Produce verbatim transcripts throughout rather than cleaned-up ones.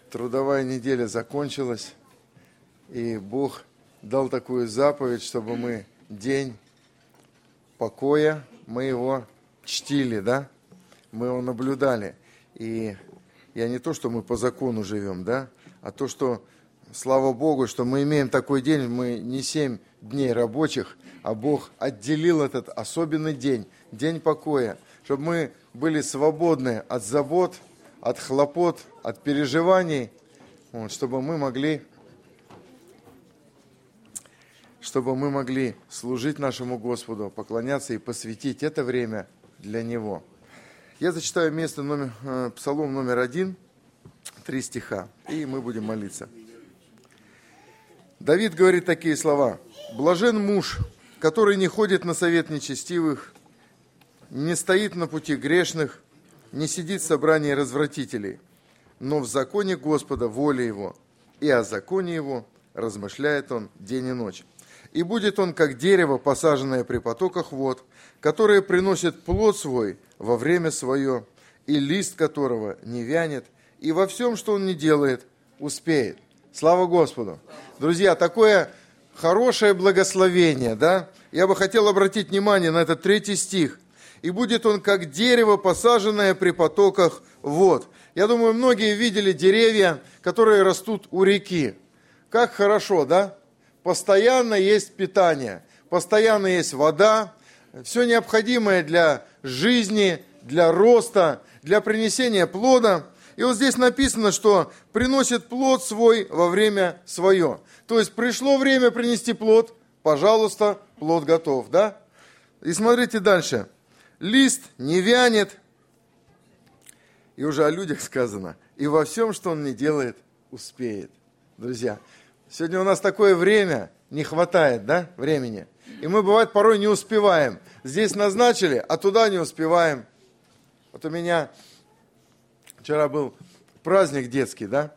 Трудовая неделя закончилась, и Бог дал такую заповедь, чтобы мы день покоя, мы его чтили, да? Мы его наблюдали. И я не то, что мы по закону живем, да? А то, что, слава Богу, что мы имеем такой день, мы не семь дней рабочих, а Бог отделил этот особенный день, день покоя, чтобы мы были свободны от забот, от хлопот, от переживаний, вот, чтобы мы могли, чтобы мы могли служить нашему Господу, поклоняться и посвятить это время для Него. Я зачитаю место номер, э, Псалом номер один, три стиха, и мы будем молиться. Давид говорит такие слова: «Блажен муж, который не ходит на совет нечестивых, не стоит на пути грешных, не сидит в собрании развратителей, но в законе Господа воля его, и о законе его размышляет он день и ночь. И будет он, как дерево, посаженное при потоках вод, которое приносит плод свой во время свое, и лист которого не вянет, и во всем, что он не делает, успеет». Слава Господу! Друзья, такое хорошее благословение, да? Я бы хотел обратить внимание на этот третий стих. «И будет он, как дерево, посаженное при потоках вод». Я думаю, многие видели деревья, которые растут у реки. Как хорошо, да? Постоянно есть питание, постоянно есть вода, все необходимое для жизни, для роста, для принесения плода. И вот здесь написано, что приносит плод свой во время свое. То есть пришло время принести плод, пожалуйста, плод готов, да? И смотрите дальше. Лист не вянет, и уже о людях сказано, и во всем, что он не делает, успеет. Друзья, сегодня у нас такое время, не хватает, да, времени. И мы, бывает, порой не успеваем. Здесь назначили, а туда не успеваем. Вот у меня вчера был праздник детский, да,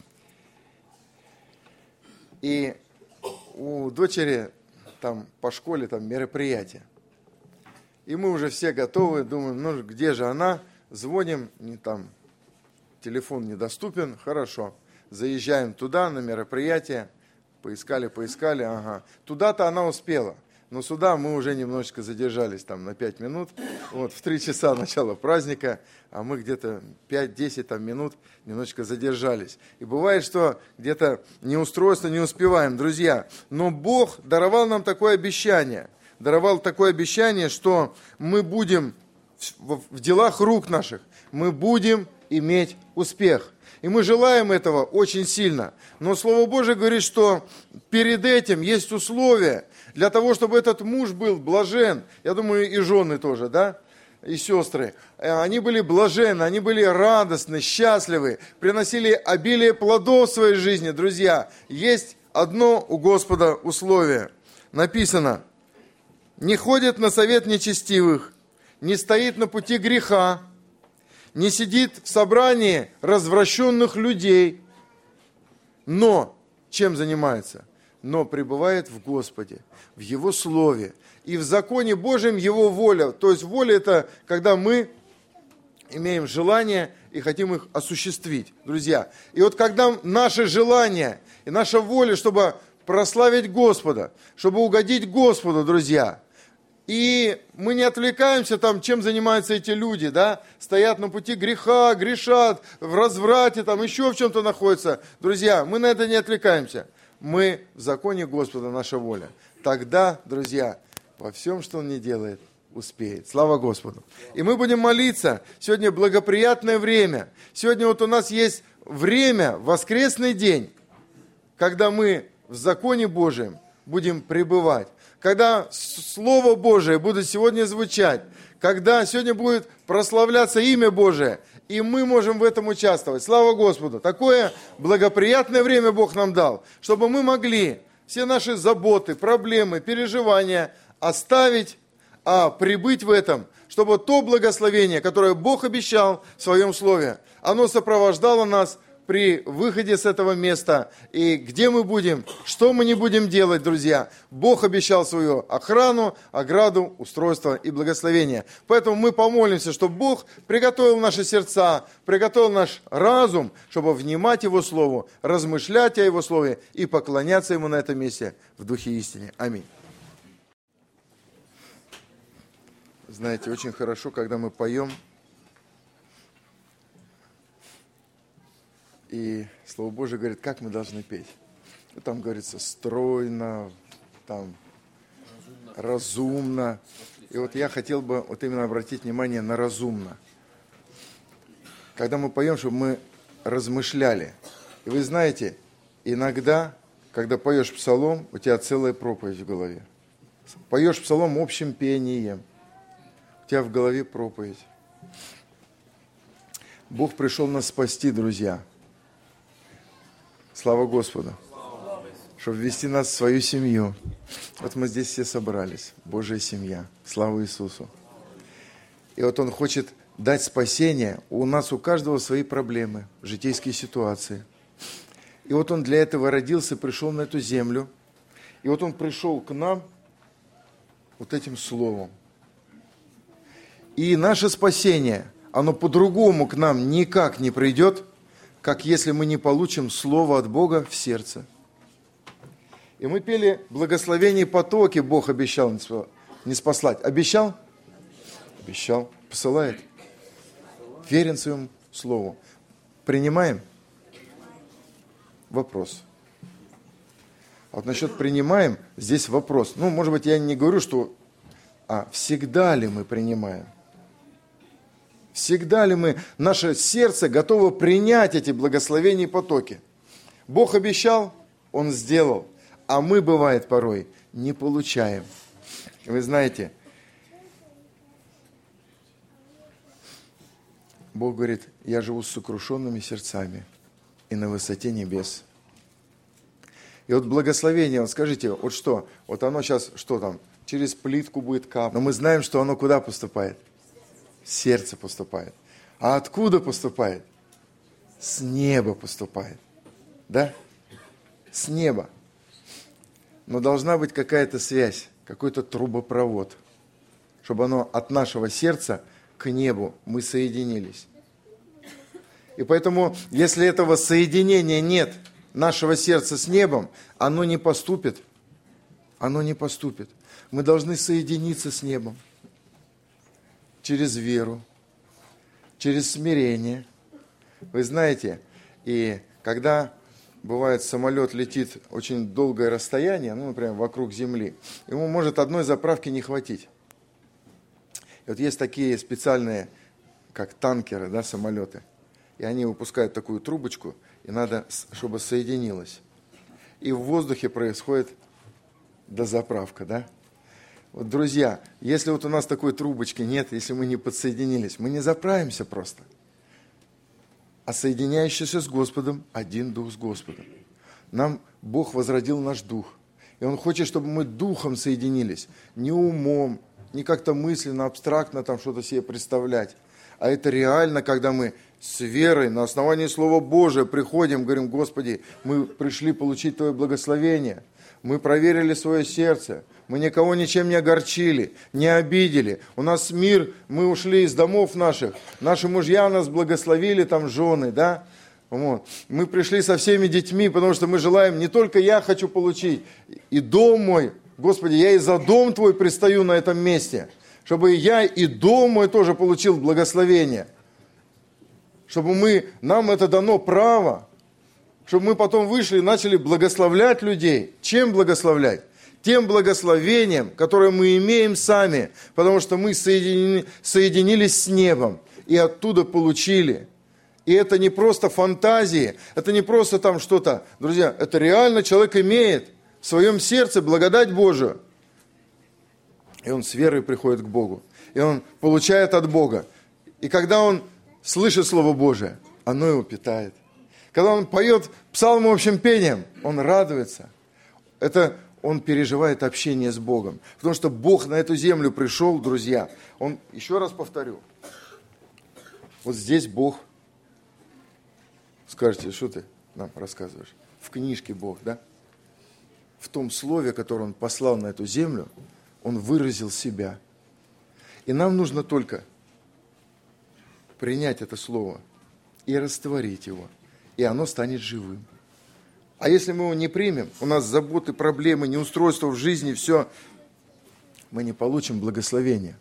и у дочери там по школе там мероприятие. И мы уже все готовы, думаем, ну где же она? Звоним, не там, телефон недоступен, хорошо. Заезжаем туда, на мероприятие, поискали, поискали, ага. Туда-то она успела, но сюда мы уже немножечко задержались, там, на пять минут. Вот, в три часа начала праздника, а мы где-то пять-десять там, минут немножечко задержались. И бывает, что где-то неустройство, не успеваем, друзья. Но Бог даровал нам такое обещание, даровал такое обещание, что мы будем в, в делах рук наших, мы будем иметь успех. И мы желаем этого очень сильно. Но Слово Божие говорит, что перед этим есть условия для того, чтобы этот муж был блажен. Я думаю, и жены тоже, да? И сестры. Они были блаженны, они были радостны, счастливы, приносили обилие плодов в своей жизни. Друзья, есть одно у Господа условие. Написано: не ходит на совет нечестивых, не стоит на пути греха, не сидит в собрании развращенных людей, но чем занимается? Но пребывает в Господе, в Его Слове, и в законе Божьем Его воля. То есть воля – это когда мы имеем желание и хотим их осуществить, друзья. И вот когда наше желание и наша воля, чтобы прославить Господа, чтобы угодить Господу, друзья, и мы не отвлекаемся там, чем занимаются эти люди, да, стоят на пути греха, грешат, в разврате, там еще в чем-то находятся. Друзья, мы на это не отвлекаемся. Мы в законе Господа, наша воля. Тогда, друзья, во всем, что Он не делает, успеет. Слава Господу. И мы будем молиться. Сегодня благоприятное время. Сегодня вот у нас есть время, воскресный день, когда мы в законе Божьем будем пребывать. Когда Слово Божие будет сегодня звучать, когда сегодня будет прославляться имя Божие, и мы можем в этом участвовать. Слава Господу! Такое благоприятное время Бог нам дал, чтобы мы могли все наши заботы, проблемы, переживания оставить, а прибыть в этом, чтобы то благословение, которое Бог обещал в Своем Слове, оно сопровождало нас при выходе с этого места, и где мы будем, что мы не будем делать, друзья. Бог обещал свою охрану, ограду, устройство и благословение. Поэтому мы помолимся, чтобы Бог приготовил наши сердца, приготовил наш разум, чтобы внимать Его Слову, размышлять о Его Слове и поклоняться Ему на этом месте в духе истины. Аминь. Знаете, очень хорошо, когда мы поем, и Слово Божие говорит, как мы должны петь. И там говорится стройно, там разумно. И вот я хотел бы вот именно обратить внимание на разумно. Когда мы поем, чтобы мы размышляли. И вы знаете, иногда, когда поешь псалом, у тебя целая проповедь в голове. Поешь псалом общим пением. У тебя в голове проповедь. Бог пришел нас спасти, друзья. Слава Господу. Чтобы ввести нас в свою семью. Вот мы здесь все собрались. Божья семья. Слава Иисусу. И вот Он хочет дать спасение. У нас у каждого свои проблемы, житейские ситуации. И вот Он для этого родился, пришел на эту землю. И вот Он пришел к нам вот этим словом. И наше спасение, оно по-другому к нам никак не придет, как если мы не получим слово от Бога в сердце. И мы пели «Благословение и потоки» Бог обещал не спаслать. Обещал? Обещал. Посылает. Верен своему слову. Принимаем? Вопрос. А вот насчет принимаем, здесь вопрос. Ну, может быть, я не говорю, что... А всегда ли мы принимаем? Всегда ли мы, наше сердце готово принять эти благословения и потоки? Бог обещал, Он сделал. А мы, бывает, порой не получаем. Вы знаете, Бог говорит, я живу с сокрушенными сердцами и на высоте небес. И вот благословение, вот скажите, вот что, вот оно сейчас, что там, через плитку будет капать. Но мы знаем, что оно куда поступает? В сердце поступает. А откуда поступает? С неба поступает. Да? С неба. Но должна быть какая-то связь, какой-то трубопровод, чтобы оно от нашего сердца к небу мы соединились. И поэтому, если этого соединения нет, нашего сердца с небом, оно не поступит. Оно не поступит. Мы должны соединиться с небом. Через веру, через смирение. Вы знаете, и когда бывает самолет летит очень долгое расстояние, ну, например, вокруг Земли, ему может одной заправки не хватить. И вот есть такие специальные, как танкеры, да, самолеты, и они выпускают такую трубочку, и надо, чтобы соединилось. И в воздухе происходит дозаправка, да? Вот, друзья, если вот у нас такой трубочки нет, если мы не подсоединились, мы не заправимся просто. А соединяющийся с Господом, один дух с Господом. Нам Бог возродил наш дух. И Он хочет, чтобы мы духом соединились. Не умом, не как-то мысленно, абстрактно там что-то себе представлять. А это реально, когда мы с верой, на основании Слова Божия приходим, говорим, Господи, мы пришли получить Твое благословение. Мы проверили свое сердце. Мы никого ничем не огорчили, не обидели. У нас мир, мы ушли из домов наших. Наши мужья нас благословили, там жены, да? Вот. Мы пришли со всеми детьми, потому что мы желаем, не только я хочу получить, и дом мой. Господи, я и за дом Твой предстаю на этом месте. Чтобы я и дом мой тоже получил благословение. Чтобы мы, нам это дано право. Чтобы мы потом вышли и начали благословлять людей. Чем благословлять? Тем благословением, которое мы имеем сами, потому что мы соединены, соединились с небом и оттуда получили. И это не просто фантазии, это не просто там что-то. Друзья, это реально человек имеет в своем сердце благодать Божию. И он с верой приходит к Богу. И он получает от Бога. И когда он слышит Слово Божие, оно его питает. Когда он поет псалмы общим пением, он радуется. Это он переживает общение с Богом. Потому что Бог на эту землю пришел, друзья. Он, еще раз повторю, вот здесь Бог Скажете, что ты нам рассказываешь? В книжке Бог, да? В том слове, которое Он послал на эту землю, Он выразил себя. И нам нужно только принять это слово и растворить его, и оно станет живым. А если мы его не примем, у нас заботы, проблемы, неустройства в жизни, все, мы не получим благословения.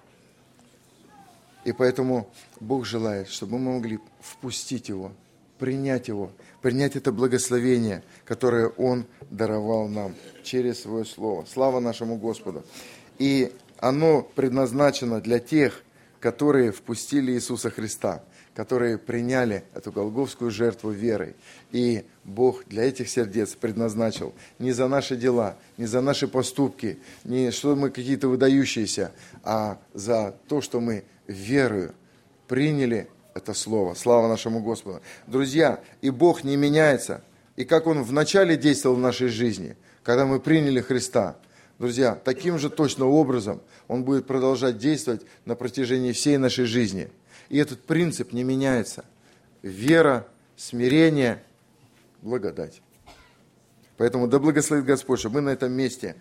И поэтому Бог желает, чтобы мы могли впустить его, принять его, принять это благословение, которое Он даровал нам через Свое Слово. Слава нашему Господу! И оно предназначено для тех, которые впустили Иисуса Христа, которые приняли эту голгофскую жертву верой. И Бог для этих сердец предназначил не за наши дела, не за наши поступки, не что мы какие-то выдающиеся, а за то, что мы верою приняли это слово. Слава нашему Господу. Друзья, и Бог не меняется. И как Он вначале действовал в нашей жизни, когда мы приняли Христа, друзья, таким же точно образом Он будет продолжать действовать на протяжении всей нашей жизни. И этот принцип не меняется. Вера, смирение, благодать. Поэтому да благословит Господь, чтобы мы на этом месте,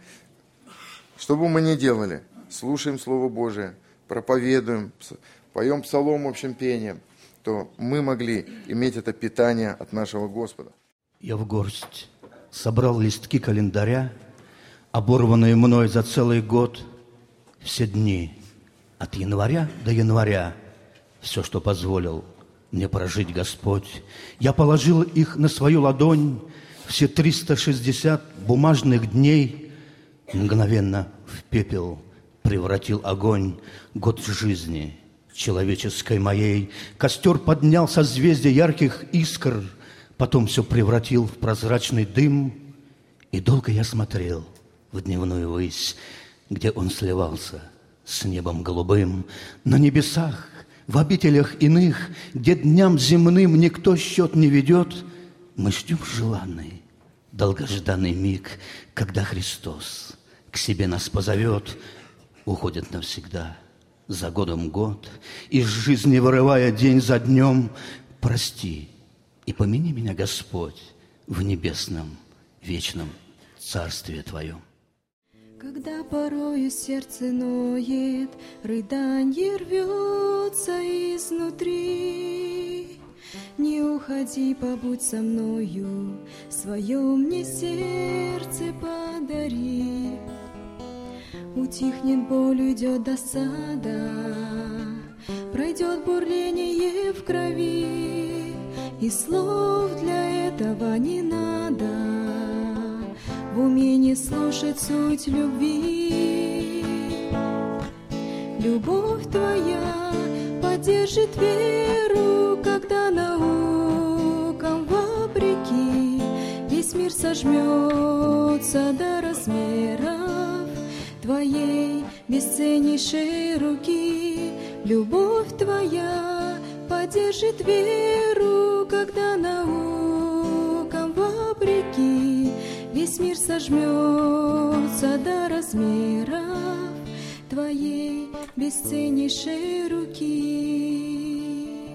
что бы мы ни делали, слушаем Слово Божие, проповедуем, поем псалом общим пением, то мы могли иметь это питание от нашего Господа. Я в горсть собрал листки календаря, оборванные мной за целый год, все дни от января до января, все, что позволил мне прожить Господь. Я положил их на свою ладонь, все триста шестьдесят бумажных дней, мгновенно в пепел превратил огонь год жизни человеческой моей. Костер поднял созвездие ярких искр, потом все превратил в прозрачный дым, и долго я смотрел в дневную высь, где он сливался с небом голубым. На небесах, в обителях иных, где дням земным никто счет не ведет, мы ждем желанный, долгожданный миг, когда Христос к себе нас позовет. Уходит навсегда, за годом год, из жизни вырывая день за днем. Прости и помяни меня, Господь, в небесном вечном Царстве Твоем. Когда порою сердце ноет, рыданье рвется изнутри, не уходи, побудь со мною, свое мне сердце подари. Утихнет боль, уйдет досада, пройдет бурление в крови, и слов для этого не надо, в уме не слушать суть любви. Любовь твоя поддержит веру, когда наукам вопреки весь мир сожмется до размеров твоей бесценнейшей руки. Любовь твоя поддержит веру, когда наукам вопреки весь мир сожмется до размеров твоей бесценнейшей руки.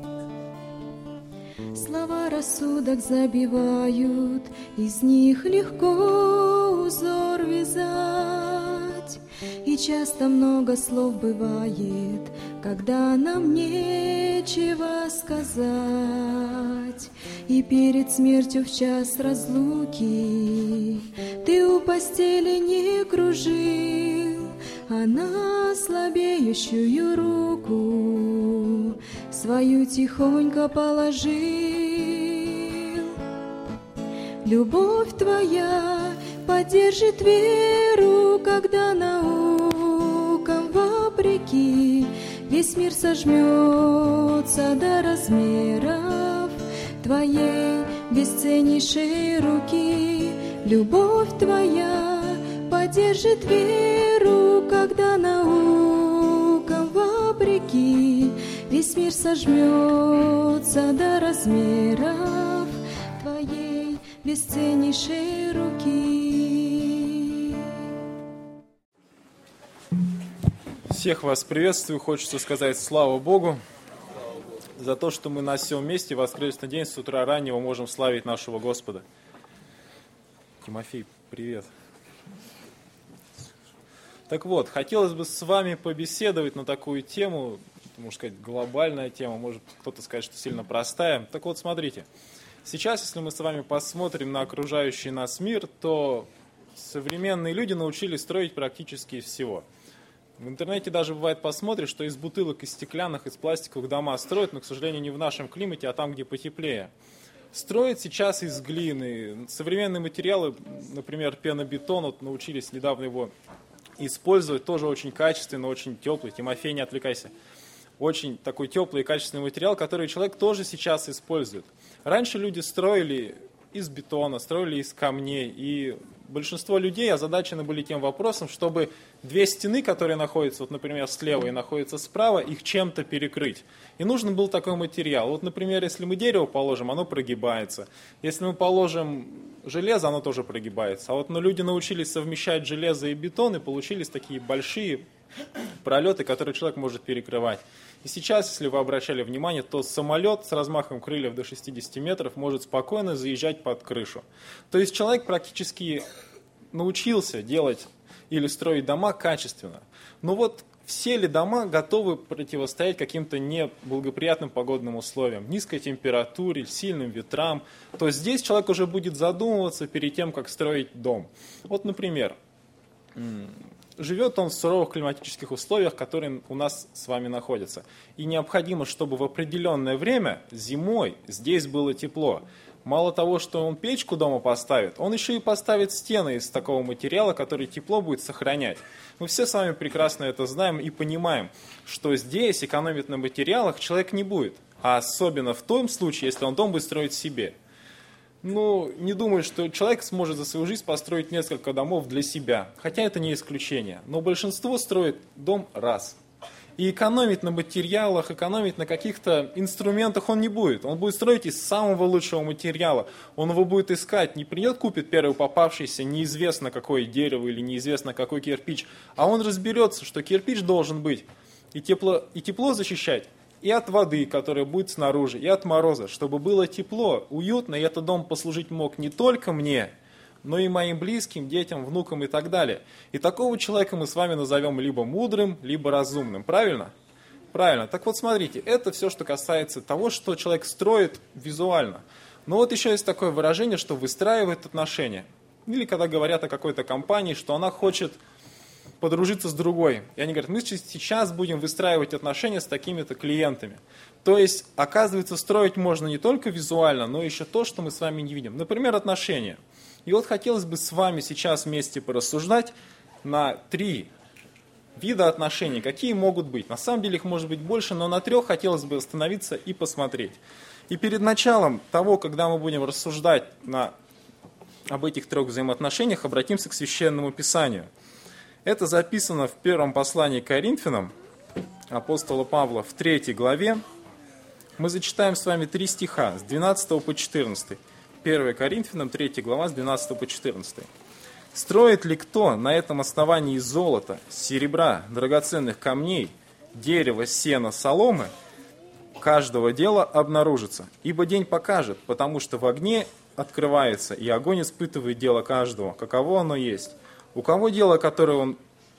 Слова рассудок забивают, из них легко узор вязать, и часто много слов бывает, когда нам нечего сказать. И перед смертью в час разлуки ты у постели не кружил, а на слабеющую руку свою тихонько положил. Любовь твоя поддержит веру, когда наукам вопреки весь мир сожмется до размеров твоей бесценнейшей руки. Любовь твоя поддержит веру, когда наукам вопреки весь мир сожмется до размеров твоей бесценнейшей руки. Всех вас приветствую, хочется сказать слава Богу. за то, что мы на всем месте в воскресный день с утра раннего можем славить нашего Господа. Тимофей, привет. Так вот, хотелось бы с вами побеседовать на такую тему, можно сказать, глобальная тема, может кто-то скажет, что сильно простая. Так вот, смотрите, сейчас, если мы с вами посмотрим на окружающий нас мир, то современные люди научились строить практически из всего. В интернете даже бывает посмотришь, что из бутылок, из стеклянных, из пластиковых дома строят, но, к сожалению, не в нашем климате, а там, где потеплее. Строят сейчас из глины. Современные материалы, например, пенобетон, вот научились недавно его использовать, тоже очень качественный, очень теплый. Тимофей, не отвлекайся. Очень такой теплый и качественный материал, который человек тоже сейчас использует. Раньше люди строили из бетона, строили из камней, и большинство людей озадачены были тем вопросом, чтобы две стены, которые находятся, вот, например, слева и находятся справа, их чем-то перекрыть. И нужен был такой материал. Вот, например, если мы дерево положим, оно прогибается. Если мы положим железо, оно тоже прогибается. А вот но люди научились совмещать железо и бетон, и получились такие большие пролеты, которые человек может перекрывать. И сейчас, если вы обращали внимание, то самолет с размахом крыльев до шестидесяти метров может спокойно заезжать под крышу. То есть человек практически научился делать или строить дома качественно. Но вот все ли дома готовы противостоять каким-то неблагоприятным погодным условиям, низкой температуре, сильным ветрам? То здесь человек уже будет задумываться перед тем, как строить дом. Вот, например, живет он в суровых климатических условиях, которые у нас с вами находятся. И необходимо, чтобы в определенное время, зимой, здесь было тепло. Мало того, что он печку дома поставит, он еще и поставит стены из такого материала, который тепло будет сохранять. Мы все с вами прекрасно это знаем и понимаем, что здесь экономить на материалах человек не будет. А особенно в том случае, если он дом будет строить себе. Ну, не думаю, что человек сможет за свою жизнь построить несколько домов для себя. Хотя это не исключение. Но большинство строит дом раз. И экономить на материалах, экономить на каких-то инструментах он не будет. Он будет строить из самого лучшего материала. Он его будет искать. Не придет, купит первый попавшийся, неизвестно какое дерево или неизвестно какой кирпич. А он разберется, что кирпич должен быть и тепло, и тепло защищать. И от воды, которая будет снаружи, и от мороза, чтобы было тепло, уютно, и этот дом послужить мог не только мне, но и моим близким, детям, внукам и так далее. И такого человека мы с вами назовем либо мудрым, либо разумным. Правильно? Правильно. Так вот, смотрите, это все, что касается того, что человек строит визуально. Но вот еще есть такое выражение, что выстраивает отношения. Или когда говорят о какой-то компании, что она хочет подружиться с другой. И они говорят, мы сейчас будем выстраивать отношения с такими-то клиентами. То есть, оказывается, строить можно не только визуально, но еще то, что мы с вами не видим. Например, отношения. И вот хотелось бы с вами сейчас вместе порассуждать на три вида отношений, какие могут быть. На самом деле их может быть больше, но на трех хотелось бы остановиться и посмотреть. И перед началом того, когда мы будем рассуждать на, об этих трех взаимоотношениях, обратимся к Священному Писанию. Это записано в первом послании к Коринфянам апостола Павла в третьей главе. Мы зачитаем с вами три стиха с двенадцатого по четырнадцатый. первое Коринфянам, третья глава, с двенадцатого по четырнадцатый. «Строит ли кто на этом основании из золота, серебра, драгоценных камней, дерева, сена, соломы, каждого дела обнаружится, ибо день покажет, потому что в огне открывается, и огонь испытывает дело каждого, каково оно есть. У кого дело, которое он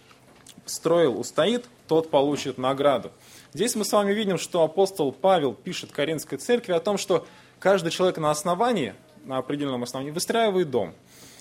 строил, устоит, тот получит награду». Здесь мы с вами видим, что апостол Павел пишет Коринфской церкви о том, что каждый человек на основании, на определенном основании, выстраивает дом.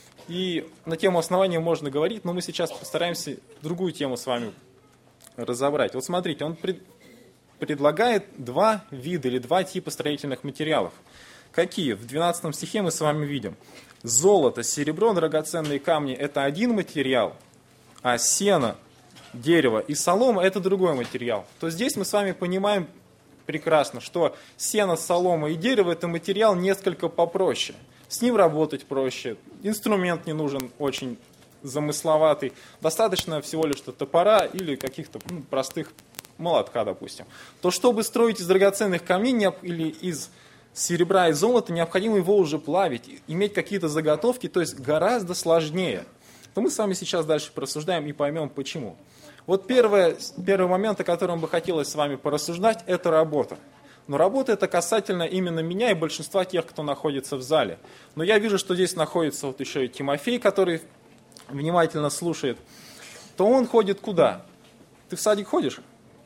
И на тему основания можно говорить, но мы сейчас постараемся другую тему с вами разобрать. Вот смотрите, он пред, предлагает два вида или два типа строительных материалов. Какие? В двенадцатом стихе мы с вами видим. Золото, серебро, драгоценные камни – это один материал, а сено, дерево и солома – это другой материал. То здесь мы с вами понимаем прекрасно, что сено, солома и дерево – это материал несколько попроще. С ним работать проще, инструмент не нужен очень замысловатый, достаточно всего лишь топора или каких-то ну, простых молотка, допустим. То чтобы строить из драгоценных камней или из серебра и золота, необходимо его уже плавить, иметь какие-то заготовки, то есть гораздо сложнее. То мы с вами сейчас дальше порассуждаем и поймем почему. Вот первое, первый момент, о котором бы хотелось с вами порассуждать, это работа. Но работа это касательно именно меня и большинства тех, кто находится в зале. Но я вижу, что здесь находится вот еще и Тимофей, который внимательно слушает. То он ходит куда? Ты в садик ходишь?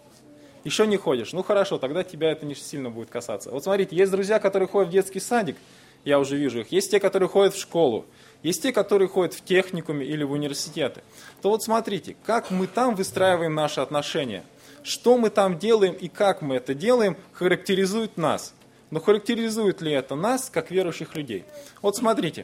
Еще не ходишь? Ну хорошо, тогда тебя это не сильно будет касаться. Вот смотрите, есть друзья, которые ходят в детский садик, я уже вижу их. Есть те, которые ходят в школу. Есть те, которые ходят в техникуме или в университеты. То вот смотрите, как мы там выстраиваем наши отношения. Что мы там делаем и как мы это делаем, характеризует нас. Но характеризует ли это нас, как верующих людей? Вот смотрите,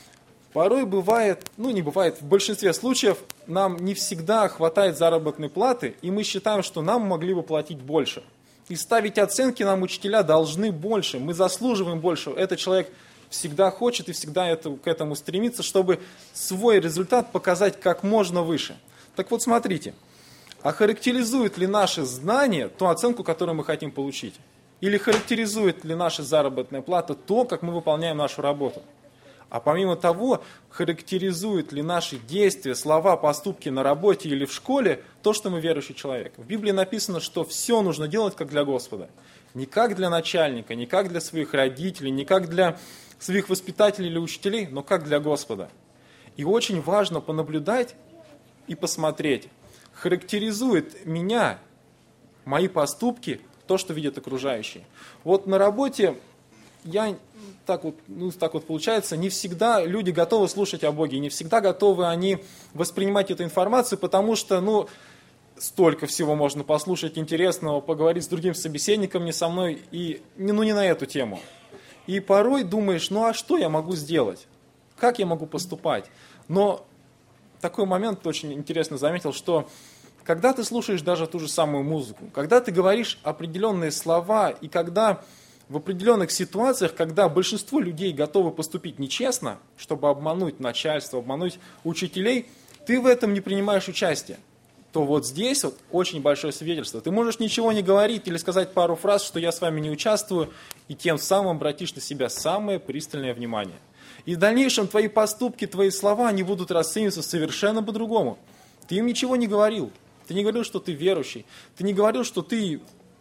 порой бывает, ну не бывает, в большинстве случаев нам не всегда хватает заработной платы, и мы считаем, что нам могли бы платить больше. И ставить оценки нам учителя должны больше, мы заслуживаем больше. Этот человек всегда хочет и всегда это, к этому стремится, чтобы свой результат показать как можно выше. Так вот смотрите. А характеризует ли наше знание ту оценку, которую мы хотим получить? Или характеризует ли наша заработная плата то, как мы выполняем нашу работу? А помимо того, характеризует ли наши действия, слова, поступки на работе или в школе то, что мы верующий человек? В Библии написано, что все нужно делать как для Господа. Не как для начальника, не как для своих родителей, не как для своих воспитателей или учителей, но как для Господа. И очень важно понаблюдать и посмотреть, характеризует меня, мои поступки, то, что видят окружающие. Вот на работе я так вот, ну, так вот получается, не всегда люди готовы слушать о Боге, не всегда готовы они воспринимать эту информацию, потому что, ну, столько всего можно послушать интересного, поговорить с другим собеседником, не со мной, и, ну, не на эту тему. И порой думаешь, ну, а что я могу сделать? Как я могу поступать? Но такой момент очень интересно заметил, что когда ты слушаешь даже ту же самую музыку, когда ты говоришь определенные слова, и когда в определенных ситуациях, когда большинство людей готовы поступить нечестно, чтобы обмануть начальство, обмануть учителей, ты в этом не принимаешь участие, то вот здесь вот очень большое свидетельство. Ты можешь ничего не говорить или сказать пару фраз, что я с вами не участвую, и тем самым обратишь на себя самое пристальное внимание. И в дальнейшем твои поступки, твои слова, они будут расцениваться совершенно по-другому. Ты им ничего не говорил. Ты не говорил, что ты верующий. Ты не говорил, что ты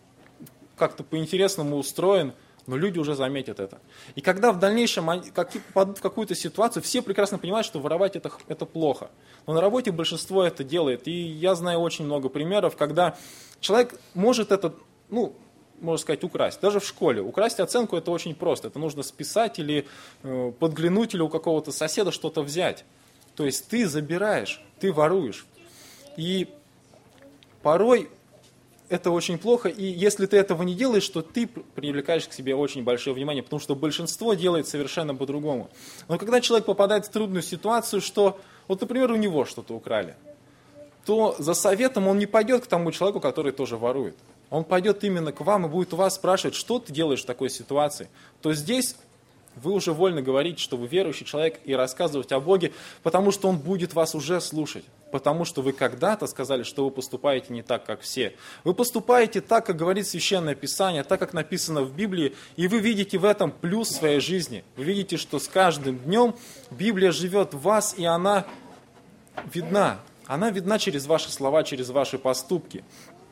как-то по-интересному устроен, но люди уже заметят это. И когда в дальнейшем как, попадут в какую-то ситуацию, все прекрасно понимают, что воровать это, это плохо. Но на работе большинство это делает. И я знаю очень много примеров, когда человек может это, ну, можно сказать, украсть. Даже в школе. Украсть оценку это очень просто. Это нужно списать или э, подглянуть, или у какого-то соседа что-то взять. То есть ты забираешь, ты воруешь. И порой это очень плохо, и если ты этого не делаешь, то ты привлекаешь к себе очень большое внимание, потому что большинство делает совершенно по-другому. Но когда человек попадает в трудную ситуацию, что, вот, например, у него что-то украли, то за советом он не пойдет к тому человеку, который тоже ворует. Он пойдет именно к вам и будет у вас спрашивать, что ты делаешь в такой ситуации. То здесь вы уже вольны говорить, что вы верующий человек, и рассказывать о Боге, потому что Он будет вас уже слушать. Потому что вы когда-то сказали, что вы поступаете не так, как все. Вы поступаете так, как говорит Священное Писание, так, как написано в Библии, и вы видите в этом плюс своей жизни. Вы видите, что с каждым днем Библия живет в вас, и она видна. Она видна через ваши слова, через ваши поступки.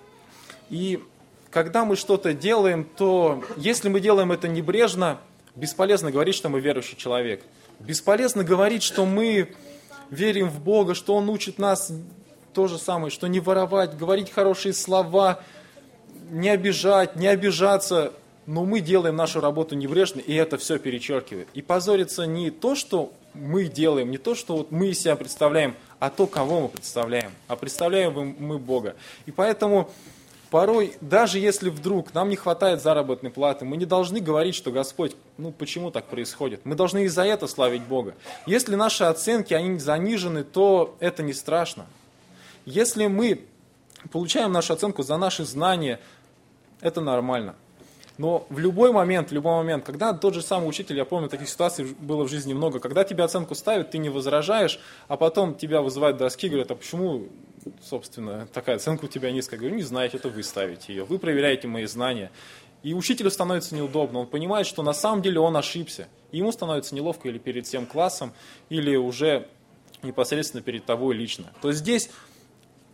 И когда мы что-то делаем, то если мы делаем это небрежно, бесполезно говорить, что мы верующий человек. Бесполезно говорить, что мы верим в Бога, что Он учит нас то же самое, что не воровать, говорить хорошие слова, не обижать, не обижаться. Но мы делаем нашу работу небрежно, и это все перечеркивает. И позорится не то, что мы делаем, не то, что вот мы из себя представляем, а то, кого мы представляем. А представляем мы Бога. И поэтому порой, даже если вдруг нам не хватает заработной платы, мы не должны говорить, что Господь, ну почему так происходит? Мы должны и за это славить Бога. Если наши оценки, они занижены, то это не страшно. Если мы получаем нашу оценку за наши знания, это нормально. Но в любой момент, в любой момент, когда тот же самый учитель, я помню, таких ситуаций было в жизни много, когда тебе оценку ставят, ты не возражаешь, а потом тебя вызывают до доски, говорят, а почему, собственно, такая оценка у тебя низкая? Я говорю, не знаете, это вы ставите ее, вы проверяете мои знания. И учителю становится неудобно, он понимает, что на самом деле он ошибся. И ему становится неловко или перед всем классом, или уже непосредственно перед тобой лично. То есть здесь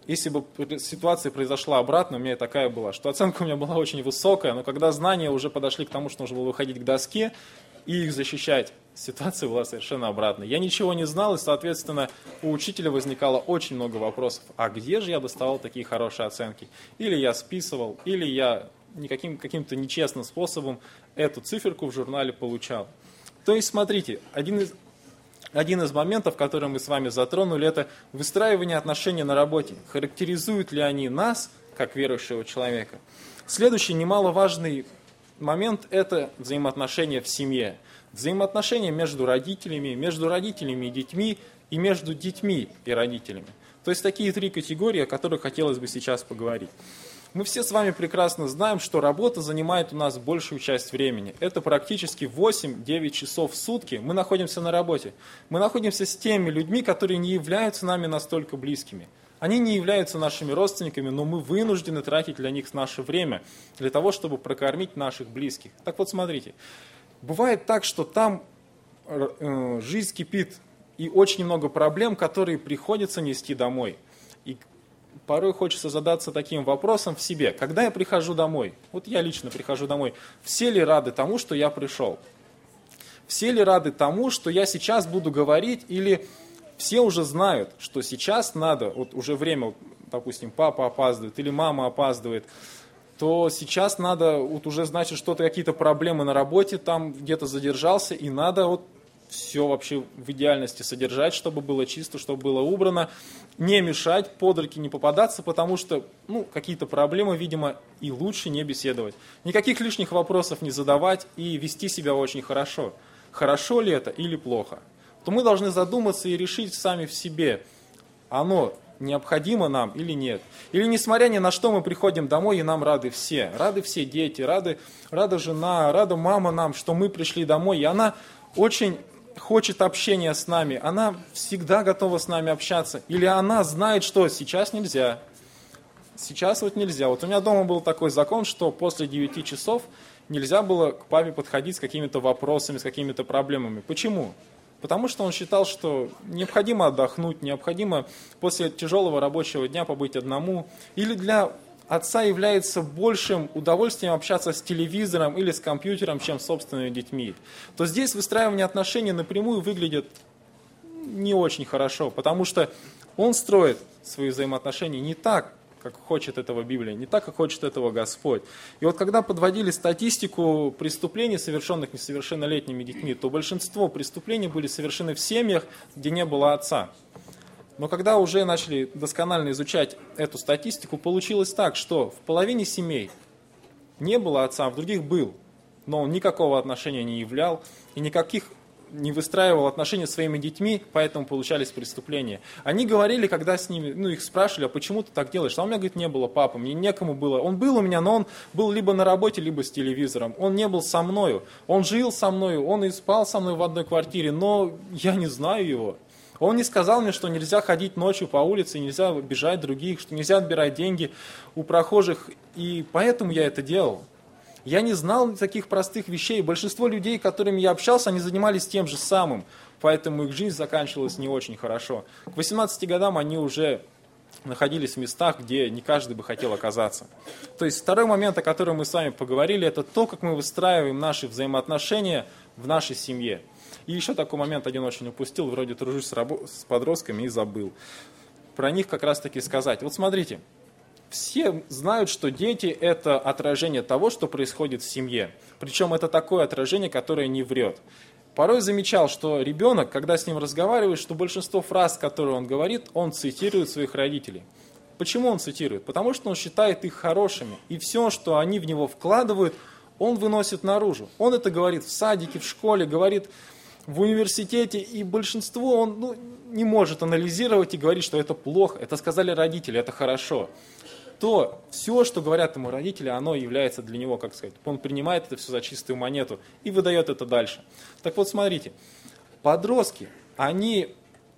Если бы ситуация произошла обратно, у меня такая была, что оценка у меня была очень высокая, но когда знания уже подошли к тому, что нужно было выходить к доске и их защищать, ситуация была совершенно обратной. Я ничего не знал, и, соответственно, у учителя возникало очень много вопросов. А где же я доставал такие хорошие оценки? Или я списывал, или я никаким, каким-то нечестным способом эту циферку в журнале получал. То есть, смотрите, один из... Один из моментов, который мы с вами затронули, это выстраивание отношений на работе. Характеризуют ли они нас, как верующего человека? Следующий немаловажный момент – это взаимоотношения в семье. Взаимоотношения между родителями, между родителями и детьми, и между детьми и родителями. То есть такие три категории, о которых хотелось бы сейчас поговорить. Мы все с вами прекрасно знаем, что работа занимает у нас большую часть времени. Это практически восемь-девять часов в сутки мы находимся на работе. Мы находимся с теми людьми, которые не являются нами настолько близкими. Они не являются нашими родственниками, но мы вынуждены тратить для них наше время, для того, чтобы прокормить наших близких. Так вот, смотрите, бывает так, что там э, жизнь кипит, и очень много проблем, которые приходится нести домой. И порой хочется задаться таким вопросом в себе. Когда я прихожу домой, вот я лично прихожу домой, все ли рады тому, что я пришел? Все ли рады тому, что я сейчас буду говорить, или все уже знают, что сейчас надо, вот уже время, вот, допустим, папа опаздывает или мама опаздывает, то сейчас надо, вот уже значит, что-то, какие-то проблемы на работе, там где-то задержался, и надо вот все вообще в идеальности содержать, чтобы было чисто, чтобы было убрано, не мешать, под руки не попадаться, потому что ну, какие-то проблемы, видимо, и лучше не беседовать. Никаких лишних вопросов не задавать и вести себя очень хорошо. Хорошо ли это или плохо? То мы должны задуматься и решить сами в себе, оно необходимо нам или нет. Или несмотря ни на что мы приходим домой, и нам рады все. Рады все дети, рады, рада жена, рада мама нам, что мы пришли домой, и она очень хочет общения с нами, она всегда готова с нами общаться. Или она знает, что сейчас нельзя. Сейчас вот нельзя. Вот у меня дома был такой закон, что после девяти часов нельзя было к папе подходить с какими-то вопросами, с какими-то проблемами. Почему? Потому что он считал, что необходимо отдохнуть, необходимо после тяжелого рабочего дня побыть одному. Или для отца является большим удовольствием общаться с телевизором или с компьютером, чем с собственными детьми, то здесь выстраивание отношений напрямую выглядит не очень хорошо, потому что он строит свои взаимоотношения не так, как хочет этого Библия, не так, как хочет этого Господь. И вот когда подводили статистику преступлений, совершенных несовершеннолетними детьми, то большинство преступлений были совершены в семьях, где не было отца. Но когда уже начали досконально изучать эту статистику, получилось так, что в половине семей не было отца, а в других был, но он никакого отношения не являл и никаких не выстраивал отношения с своими детьми, поэтому получались преступления. Они говорили, когда с ними, ну их спрашивали, а почему ты так делаешь? А у меня, говорит, не было папы, мне некому было. Он был у меня, но он был либо на работе, либо с телевизором. Он не был со мною, он жил со мною, он и спал со мной в одной квартире, но я не знаю его. Он не сказал мне, что нельзя ходить ночью по улице, нельзя обижать других, что нельзя отбирать деньги у прохожих, и поэтому я это делал. Я не знал таких простых вещей. Большинство людей, с которыми я общался, они занимались тем же самым, поэтому их жизнь заканчивалась не очень хорошо. К восемнадцати годам они уже находились в местах, где не каждый бы хотел оказаться. То есть второй момент, о котором мы с вами поговорили, это то, как мы выстраиваем наши взаимоотношения в нашей семье. И еще такой момент один очень упустил, вроде тружусь с, рабо- с подростками и забыл. Про них как раз таки сказать. Вот смотрите, все знают, что дети – это отражение того, что происходит в семье. Причем это такое отражение, которое не врет. Порой замечал, что ребенок, когда с ним разговариваешь, что большинство фраз, которые он говорит, он цитирует своих родителей. Почему он цитирует? Потому что он считает их хорошими. И все, что они в него вкладывают, он выносит наружу. Он это говорит в садике, в школе, говорит в университете, и большинство он ну, не может анализировать и говорить, что это плохо, это сказали родители, это хорошо. То все, что говорят ему родители, оно является для него, как сказать, он принимает это все за чистую монету и выдает это дальше. Так вот, смотрите, подростки, они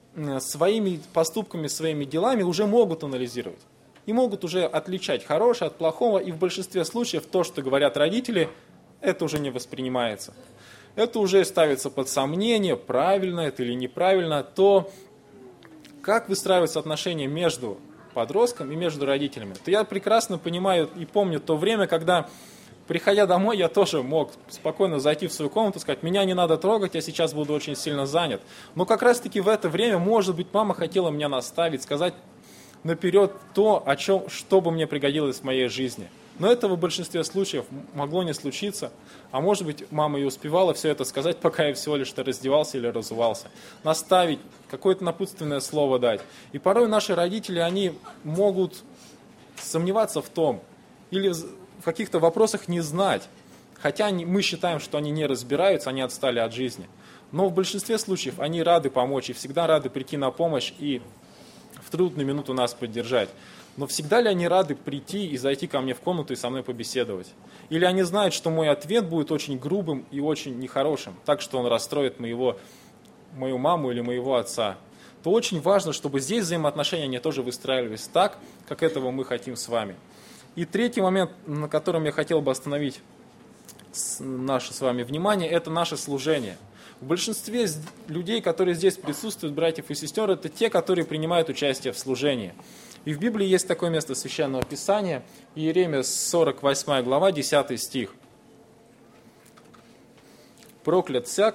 своими поступками, своими делами уже могут анализировать. И могут уже отличать хорошее от плохого, и в большинстве случаев то, что говорят родители, это уже не воспринимается. Это уже ставится под сомнение, правильно это или неправильно, то как выстраиваются отношения между подростком и между родителями, то я прекрасно понимаю и помню то время, когда, приходя домой, я тоже мог спокойно зайти в свою комнату и сказать: меня не надо трогать, я сейчас буду очень сильно занят. Но как раз-таки в это время, может быть, мама хотела меня наставить, сказать наперед то, о чем, что бы мне пригодилось в моей жизни. Но этого в большинстве случаев могло не случиться, а может быть, мама и успевала все это сказать, пока я всего лишь раздевался или разувался. Наставить, какое-то напутственное слово дать. И порой наши родители, они могут сомневаться в том, или в каких-то вопросах не знать, хотя они, мы считаем, что они не разбираются, они отстали от жизни. Но в большинстве случаев они рады помочь и всегда рады прийти на помощь и в трудную минуту нас поддержать. Но всегда ли они рады прийти и зайти ко мне в комнату и со мной побеседовать? Или они знают, что мой ответ будет очень грубым и очень нехорошим, так что он расстроит моего, мою маму или моего отца? То очень важно, чтобы здесь взаимоотношения они тоже выстраивались так, как этого мы хотим с вами. И третий момент, на котором я хотел бы остановить наше с вами внимание, это наше служение. В большинстве людей, которые здесь присутствуют, братьев и сестер, это те, которые принимают участие в служении. И в Библии есть такое место Священного Писания, Иеремия сорок восьмая глава, десятый стих. Проклят всяк,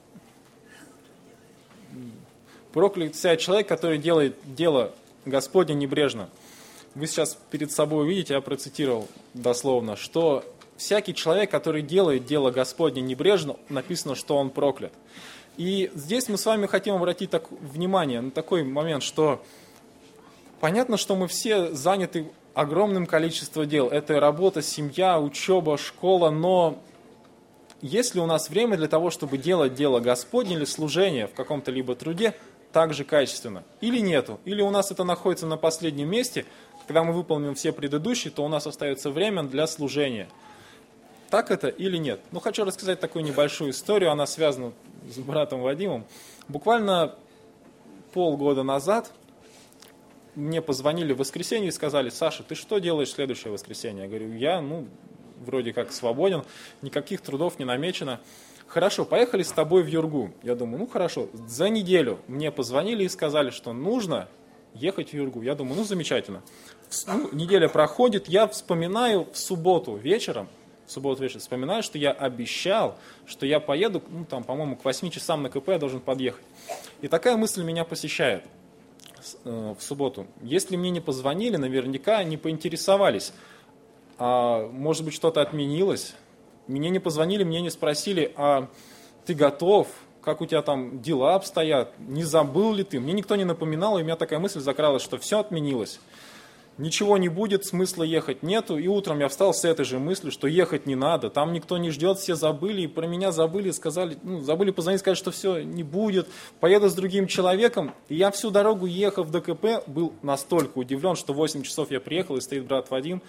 проклят всяк человек, который делает дело Господне небрежно. Вы сейчас перед собой увидите, я процитировал дословно, что всякий человек, который делает дело Господне небрежно, написано, что он проклят. И здесь мы с вами хотим обратить так, внимание на такой момент, что понятно, что мы все заняты огромным количеством дел. Это работа, семья, учеба, школа, но есть ли у нас время для того, чтобы делать дело Господне или служение в каком-то либо труде так же качественно? Или нету? Или у нас это находится на последнем месте, когда мы выполним все предыдущие, то у нас остается время для служения. Так это или нет? Ну, хочу рассказать такую небольшую историю, она связана с братом Вадимом. Буквально полгода назад мне позвонили в воскресенье и сказали: Саша, ты что делаешь в следующее воскресенье? Я говорю: я, ну, вроде как свободен, никаких трудов не намечено. Хорошо, поехали с тобой в Юргу. Я думаю, ну хорошо, за неделю мне позвонили и сказали, что нужно ехать в Юргу. Я думаю, ну замечательно. Ну, неделя проходит, я вспоминаю в субботу вечером, в субботу вечером вспоминаю, что я обещал, что я поеду, ну там, по-моему, к восьми часам на КП я должен подъехать. И такая мысль меня посещает в субботу. Если мне не позвонили, наверняка не поинтересовались, а может быть что-то отменилось. Мне не позвонили, мне не спросили: а ты готов, как у тебя там дела обстоят, не забыл ли ты? Мне никто не напоминал, и у меня такая мысль закралась, что все отменилось. Ничего не будет, смысла ехать нету. И утром я встал с этой же мыслью, что ехать не надо, там никто не ждет, все забыли, и про меня забыли, сказали, ну, забыли позвонить, сказать, что все, не будет, поеду с другим человеком. И я всю дорогу, ехав до КП, был настолько удивлен, что в восемь часов я приехал, и стоит брат Вадим.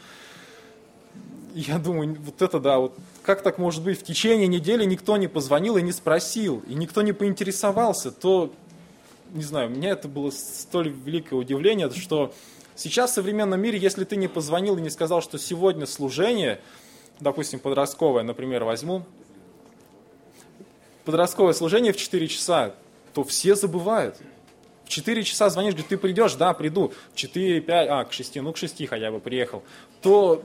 И я думаю, вот это да, вот как так может быть? В течение недели никто не позвонил и не спросил, и никто не поинтересовался, то, не знаю, у меня это было столь великое удивление, что сейчас в современном мире, если ты не позвонил и не сказал, что сегодня служение, допустим, подростковое, например, возьму, подростковое служение в четыре часа, то все забывают. В четыре часа звонишь, говоришь, ты придешь? Да, приду. В четыре, пять, а, к шести, ну к шести хотя бы приехал. То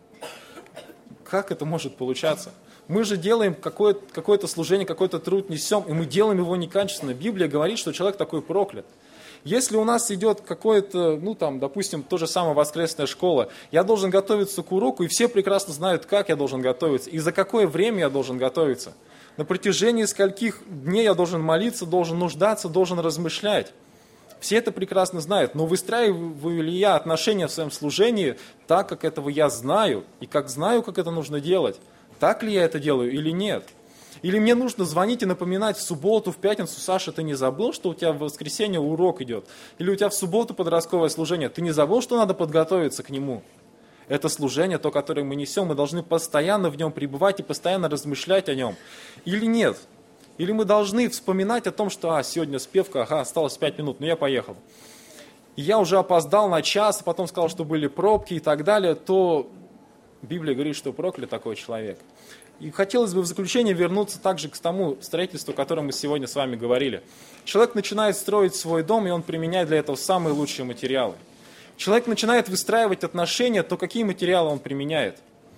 как это может получаться? Мы же делаем какое-то, какое-то служение, какой-то труд несем, и мы делаем его некачественно. Библия говорит, что человек такой проклят. Если у нас идет какое-то, ну там, допустим, то же самое воскресная школа, я должен готовиться к уроку, и все прекрасно знают, как я должен готовиться, и за какое время я должен готовиться. На протяжении скольких дней я должен молиться, должен нуждаться, должен размышлять. Все это прекрасно знают, но выстраиваю ли я отношения в своем служении так, как этого я знаю, и как знаю, как это нужно делать? Так ли я это делаю или нет? Или мне нужно звонить и напоминать в субботу, в пятницу: Саша, ты не забыл, что у тебя в воскресенье урок идет? Или у тебя в субботу подростковое служение, ты не забыл, что надо подготовиться к нему? Это служение, то, которое мы несем, мы должны постоянно в нем пребывать и постоянно размышлять о нем. Или нет? Или мы должны вспоминать о том, что а, сегодня спевка, ага, осталось пять минут, ну я поехал. И я уже опоздал на час, а потом сказал, что были пробки и так далее, то Библия говорит, что проклят такой человек. И хотелось бы в заключение вернуться также к тому строительству, о котором мы сегодня с вами говорили. Человек начинает строить свой дом, и он применяет для этого самые лучшие материалы. человек начинает выстраивать отношения, то какие материалы он применяет?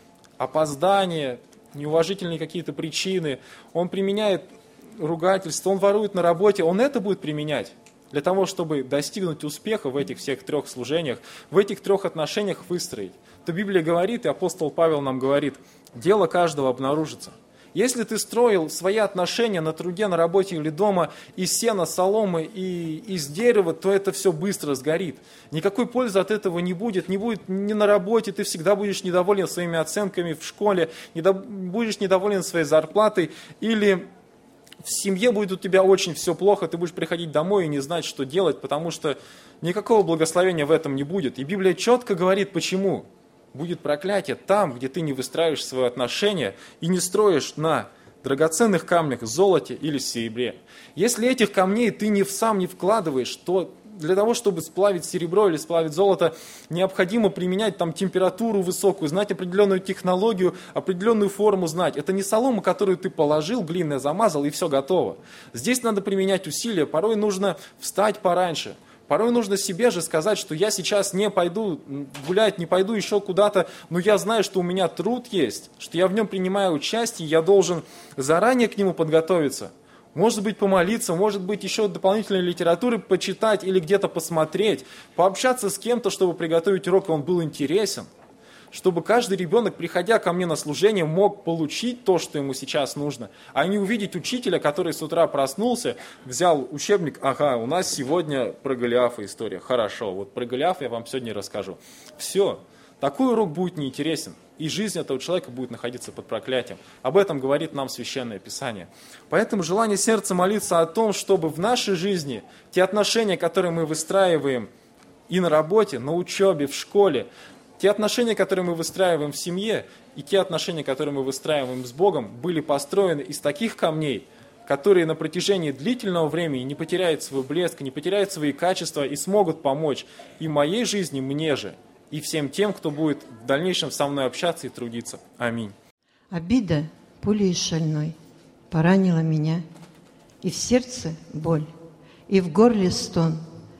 Опоздание, неуважительные какие-то причины, он применяет ругательство, он ворует на работе, он это будет применять для того, чтобы достигнуть успеха в этих всех трех служениях, в этих трех отношениях выстроить. То Библия говорит, и апостол Павел нам говорит, дело каждого обнаружится. Если ты строил свои отношения на труде, на работе или дома из сена, соломы и из дерева, то это все быстро сгорит. Никакой пользы от этого не будет. Не будет ни на работе, ты всегда будешь недоволен своими оценками в школе, недо, будешь недоволен своей зарплатой, или в семье будет у тебя очень все плохо, ты будешь приходить домой и не знать, что делать, потому что никакого благословения в этом не будет. И Библия четко говорит, почему. Будет проклятие там, где ты не выстраиваешь свои отношения и не строишь на драгоценных камнях, золоте или серебре. Если этих камней ты не в сам не вкладываешь, то для того, чтобы сплавить серебро или сплавить золото, необходимо применять там температуру высокую, знать определенную технологию, определенную форму знать. Это не солома, которую ты положил, глиной замазал и все готово. Здесь надо применять усилия, порой нужно встать пораньше. Порой нужно себе же сказать, что я сейчас не пойду гулять, не пойду еще куда-то, но я знаю, что у меня труд есть, что я в нем принимаю участие, я должен заранее к нему подготовиться. Может быть, помолиться, может быть, еще дополнительной литературы почитать или где-то посмотреть, пообщаться с кем-то, чтобы приготовить урок, и он был интересен. Чтобы каждый ребенок, приходя ко мне на служение, мог получить то, что ему сейчас нужно, а не увидеть учителя, который с утра проснулся, взял учебник, ага, у нас сегодня про Голиафа история, хорошо, вот про Голиафа я вам сегодня расскажу. Все, такой урок будет неинтересен, и жизнь этого человека будет находиться под проклятием. Об этом говорит нам Священное Писание. Поэтому желание сердца молиться о том, чтобы в нашей жизни те отношения, которые мы выстраиваем и на работе, на учебе, в школе, те отношения, которые мы выстраиваем в семье, и те отношения, которые мы выстраиваем с Богом, были построены из таких камней, которые на протяжении длительного времени не потеряют свой блеск, не потеряют свои качества и смогут помочь и моей жизни, мне же, и всем тем, кто будет в дальнейшем со мной общаться и трудиться. Аминь. Обида пулей шальной поранила меня, и в сердце боль, и в горле стон,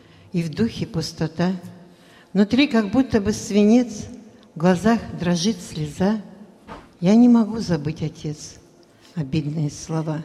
и в духе пустота. Внутри как будто бы свинец, в глазах дрожит слеза. Я не могу забыть, Отец, обидные слова.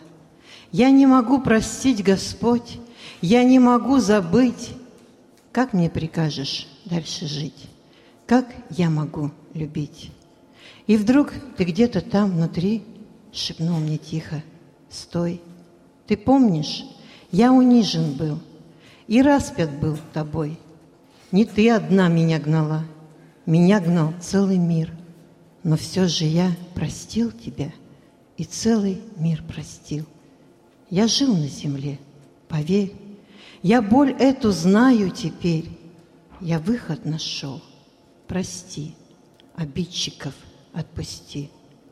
Я не могу простить, Господь, я не могу забыть. Как мне прикажешь дальше жить? Как я могу любить? И вдруг ты где-то там внутри шепнул мне тихо: стой, ты помнишь, я унижен был и распят был тобой. Не ты одна меня гнала, меня гнал целый мир. Но все же я простил тебя, и целый мир простил. Я жил на земле, поверь, я боль эту знаю теперь. Я выход нашел, прости, обидчиков отпусти.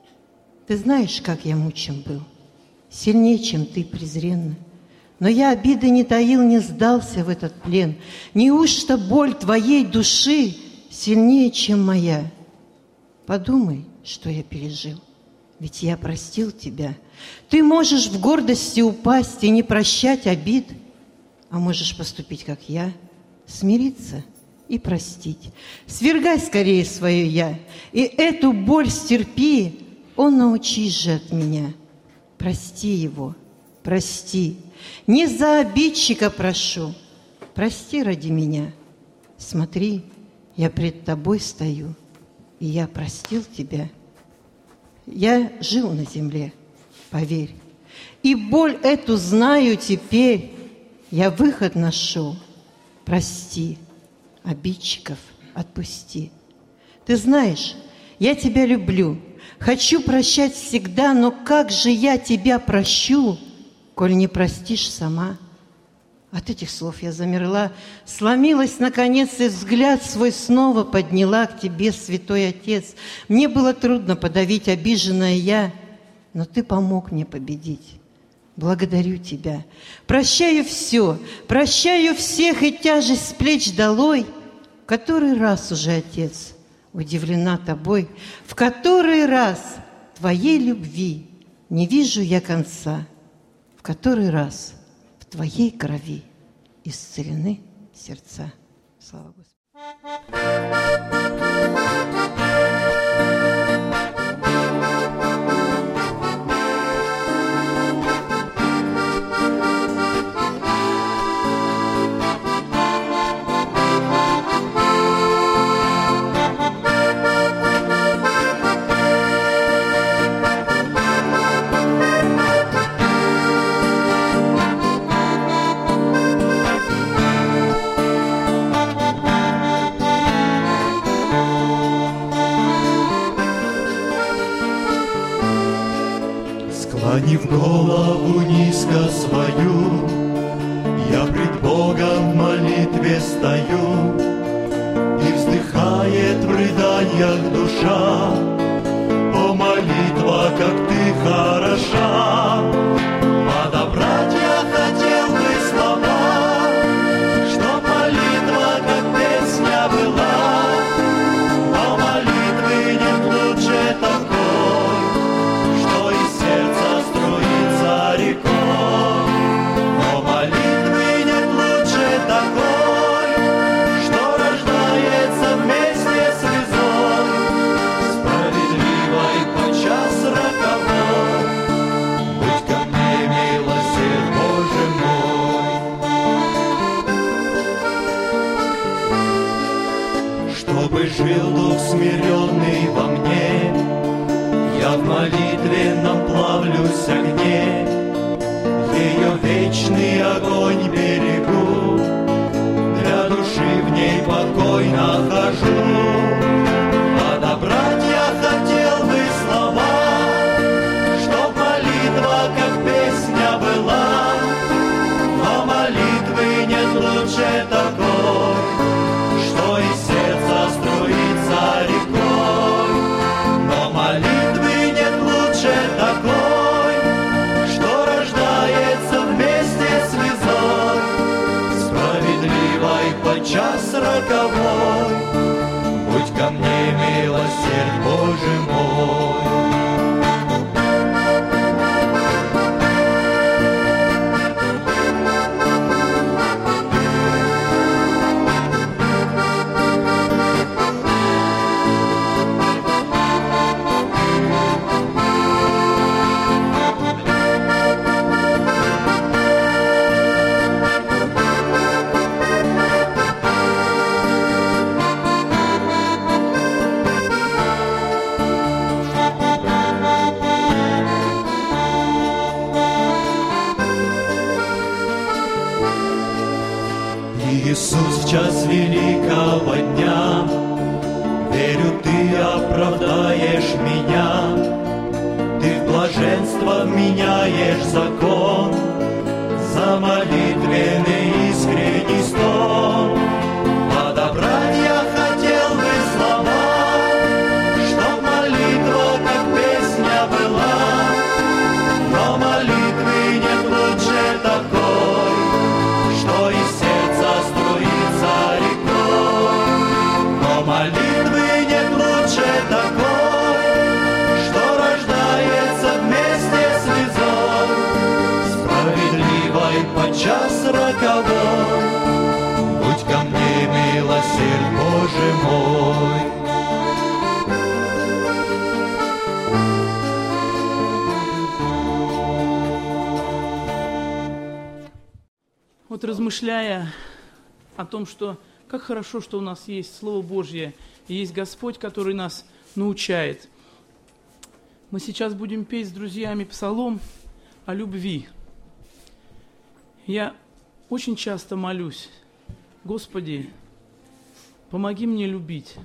Ты знаешь, как я мучим был, сильнее, чем ты презренно. Но я обиды не таил, не сдался в этот плен. Неужто боль твоей души сильнее, чем моя? Подумай, что я пережил, ведь я простил тебя. Ты можешь в гордости упасть и не прощать обид, а можешь поступить, как я, смириться и простить. Свергай скорее свое «я», и эту боль стерпи. Он научись же от меня. Прости его, прости. Не за обидчика прошу, прости ради меня. Смотри, я пред тобой стою, и я простил тебя. Я жил на земле, поверь, и боль эту знаю теперь. Я выход нашел, прости, обидчиков отпусти. Ты знаешь, я тебя люблю, хочу прощать всегда, но как же я тебя прощу, коль не простишь сама? От этих слов я замерла, сломилась наконец и взгляд свой снова подняла к тебе, Святой Отец. Мне было трудно подавить обиженное я, но ты помог мне победить. Благодарю тебя, прощаю все, прощаю всех и тяжесть с плеч долой. В который раз уже, Отец, удивлена тобой, в который раз твоей любви не вижу я конца. В который раз в Твоей крови исцелены сердца. Слава Господу. Склонив голову низко свою, я пред Богом в молитве стою, и вздыхает в рыданиях душа. О, молитва, как ты хороша! Подобрать я хотел бы слова, чтоб молитва, как песня была, но молитвы нет лучше такой, что из сердца струится рекой. Но молитвы нет лучше такой, что рождается вместе с слезой, справедливой подчас роковой. Будь ко мне милосерд, Боже мой. Чтобы жил дух смиренный во мне, я в молитве наплавлюсь огне, ее вечный огонь берегу, для души в ней покой нахожу. Подобрать я хотел бы слова, чтоб молитва как песня была, но молитвы нет лучше такой, что из сердца струится рекой. Но молитвы нет лучше такой, что рождается вместе с слезой, справедливой подчас роковой. Будь ко мне милосерд, Боже мой. Иисус, в час великого дня, верю, Ты оправдаешь меня, Ты в блаженство меняешь закон, за молитвенный искренний стон. Подобрать я хотел бы слова, чтоб молитва как песня была, но молитвы нет лучше такой, что из сердца струится рекой. Но молитвы нет лучше такой, что рождается вместе с слезой, справедливой подчас роковой. Будь ко мне милосерд, Боже мой. Вот размышляя о том, что как хорошо, что у нас есть Слово Божье, и есть Господь, который нас научает. Мы сейчас будем петь с друзьями псалом о любви. Я очень часто молюсь: Господи, помоги мне любить.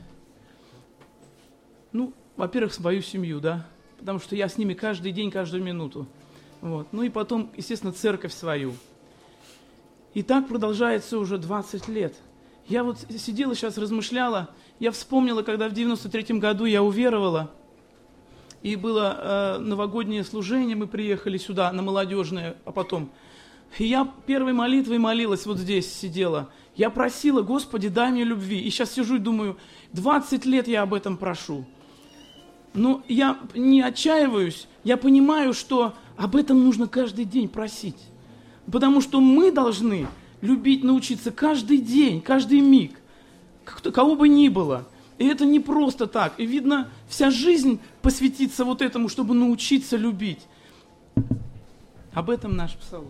Ну, во-первых, свою семью, да, потому что я с ними каждый день, каждую минуту. Вот. Ну и потом, естественно, церковь свою. И так продолжается уже двадцать лет. Я вот сидела сейчас, размышляла, я вспомнила, когда в девяносто третьем году я уверовала, и было э, новогоднее служение, мы приехали сюда на молодежное, а потом. И я первой молитвой молилась, вот здесь сидела. Я просила: Господи, дай мне любви. И сейчас сижу и думаю, двадцать лет я об этом прошу. Но я не отчаиваюсь, я понимаю, что об этом нужно каждый день просить. Потому что мы должны любить, научиться каждый день, каждый миг. кто- кого бы ни было. И это не просто так. И видно, вся жизнь посвятится вот этому, чтобы научиться любить. Об этом наш псалом.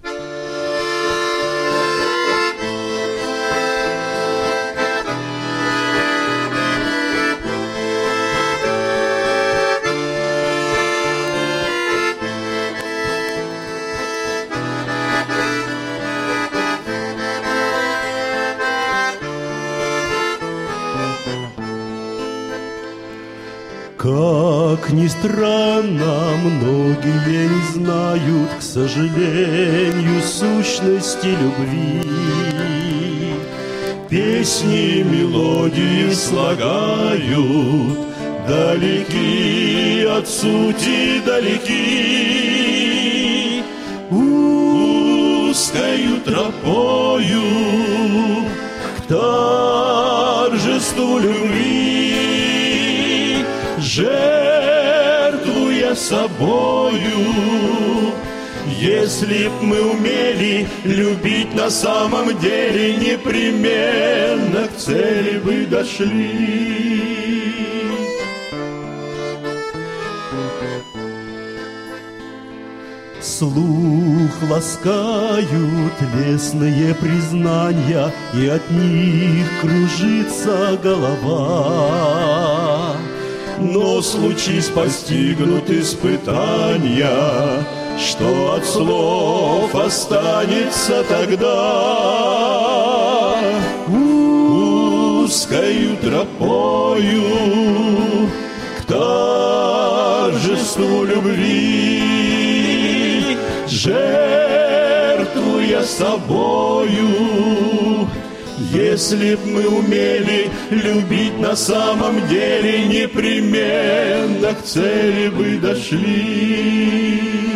Как ни странно, многие не знают, к сожалению, сущности любви. Песни, мелодии слагают, далеки от сути далеки. Узкою тропою к торжеству любви, жертвуя собою. Если б мы умели любить на самом деле, непременно к цели бы дошли. Слух ласкают лестные признания, и от них кружится голова. Но случись постигнут испытания, что от слов останется тогда? Узкою тропою к торжеству любви, жертвуя собою. Если б мы умели любить на самом деле, непременно к цели бы дошли.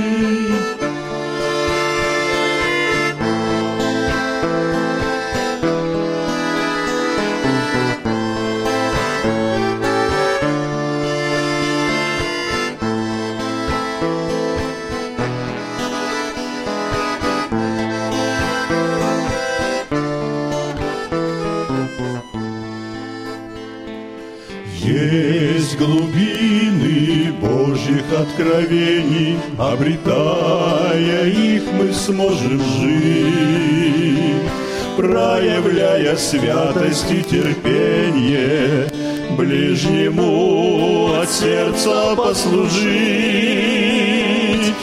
Есть глубины Божьих откровений, обретая их, мы сможем жить, проявляя святость и терпение, ближнему от сердца послужить.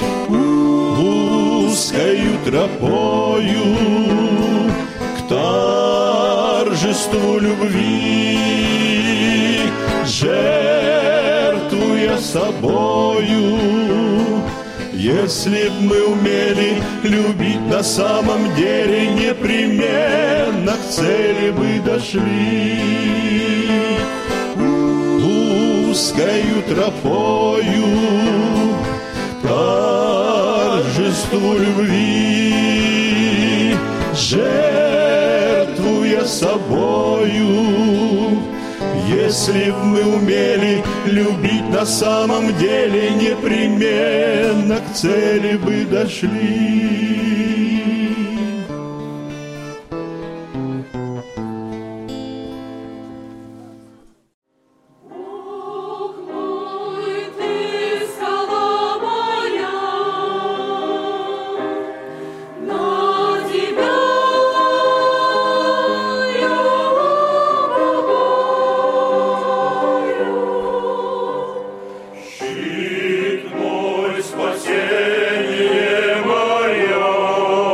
Узкою тропою к торжеству любви, жертвуя собою. Если б мы умели любить на самом деле, непременно к цели бы дошли. Узкою тропою к торжеству любви, жертвуя собою. Если б мы умели любить на самом деле, непременно к цели бы дошли. Спасение мое.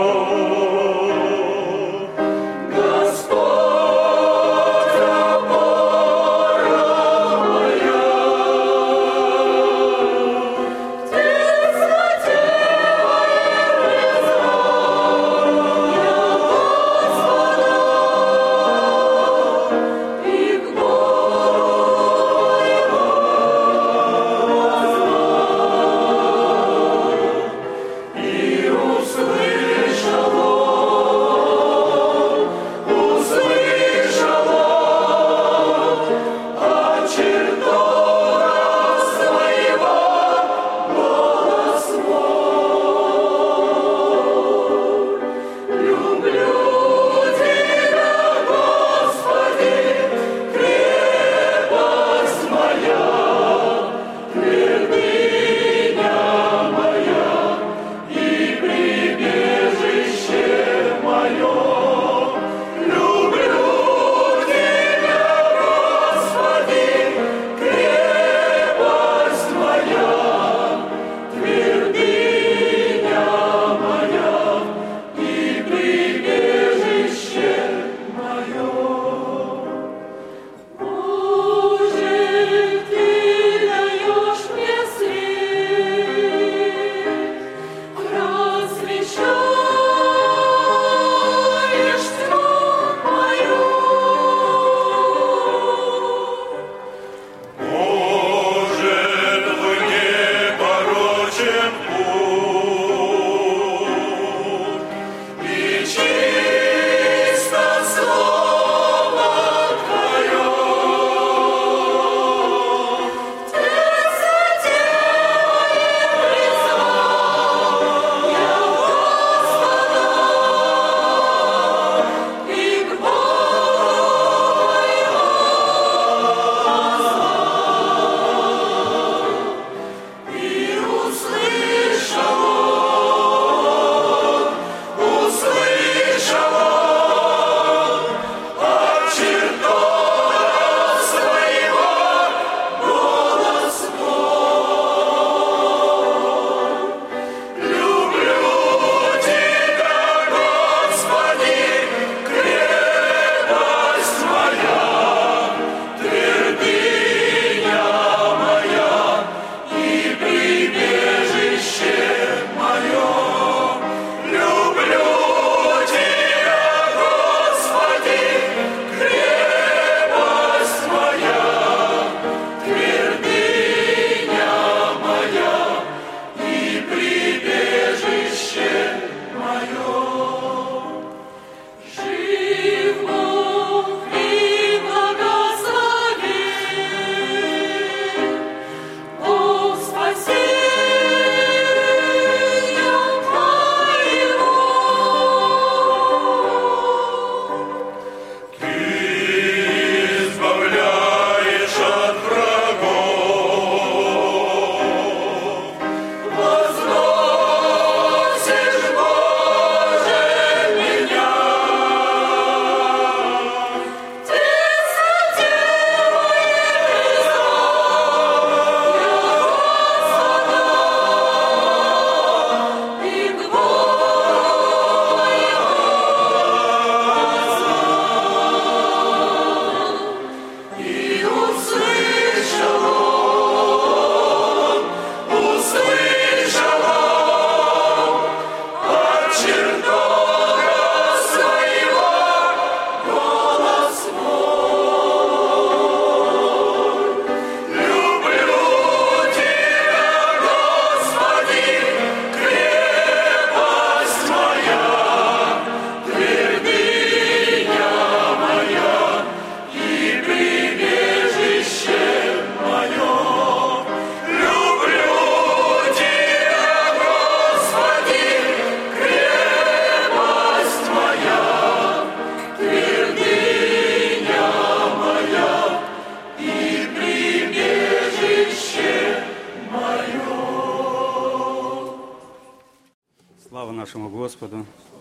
Господу.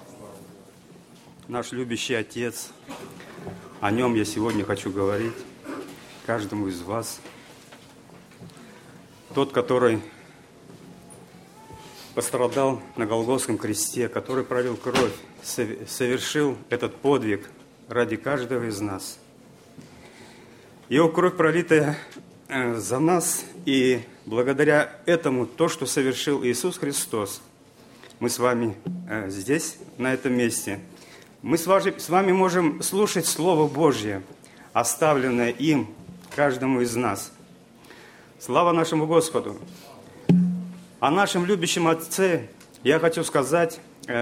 Наш любящий Отец, о Нем я сегодня хочу говорить каждому из вас. Тот, который пострадал на Голгофском кресте, который пролил кровь, совершил этот подвиг ради каждого из нас. Его кровь, пролитая за нас, и благодаря этому, то, что совершил Иисус Христос, мы с вами здесь, на этом месте, мы с вами можем слушать Слово Божье, оставленное им, каждому из нас. Слава нашему Господу! О нашем любящем Отце я хочу сказать,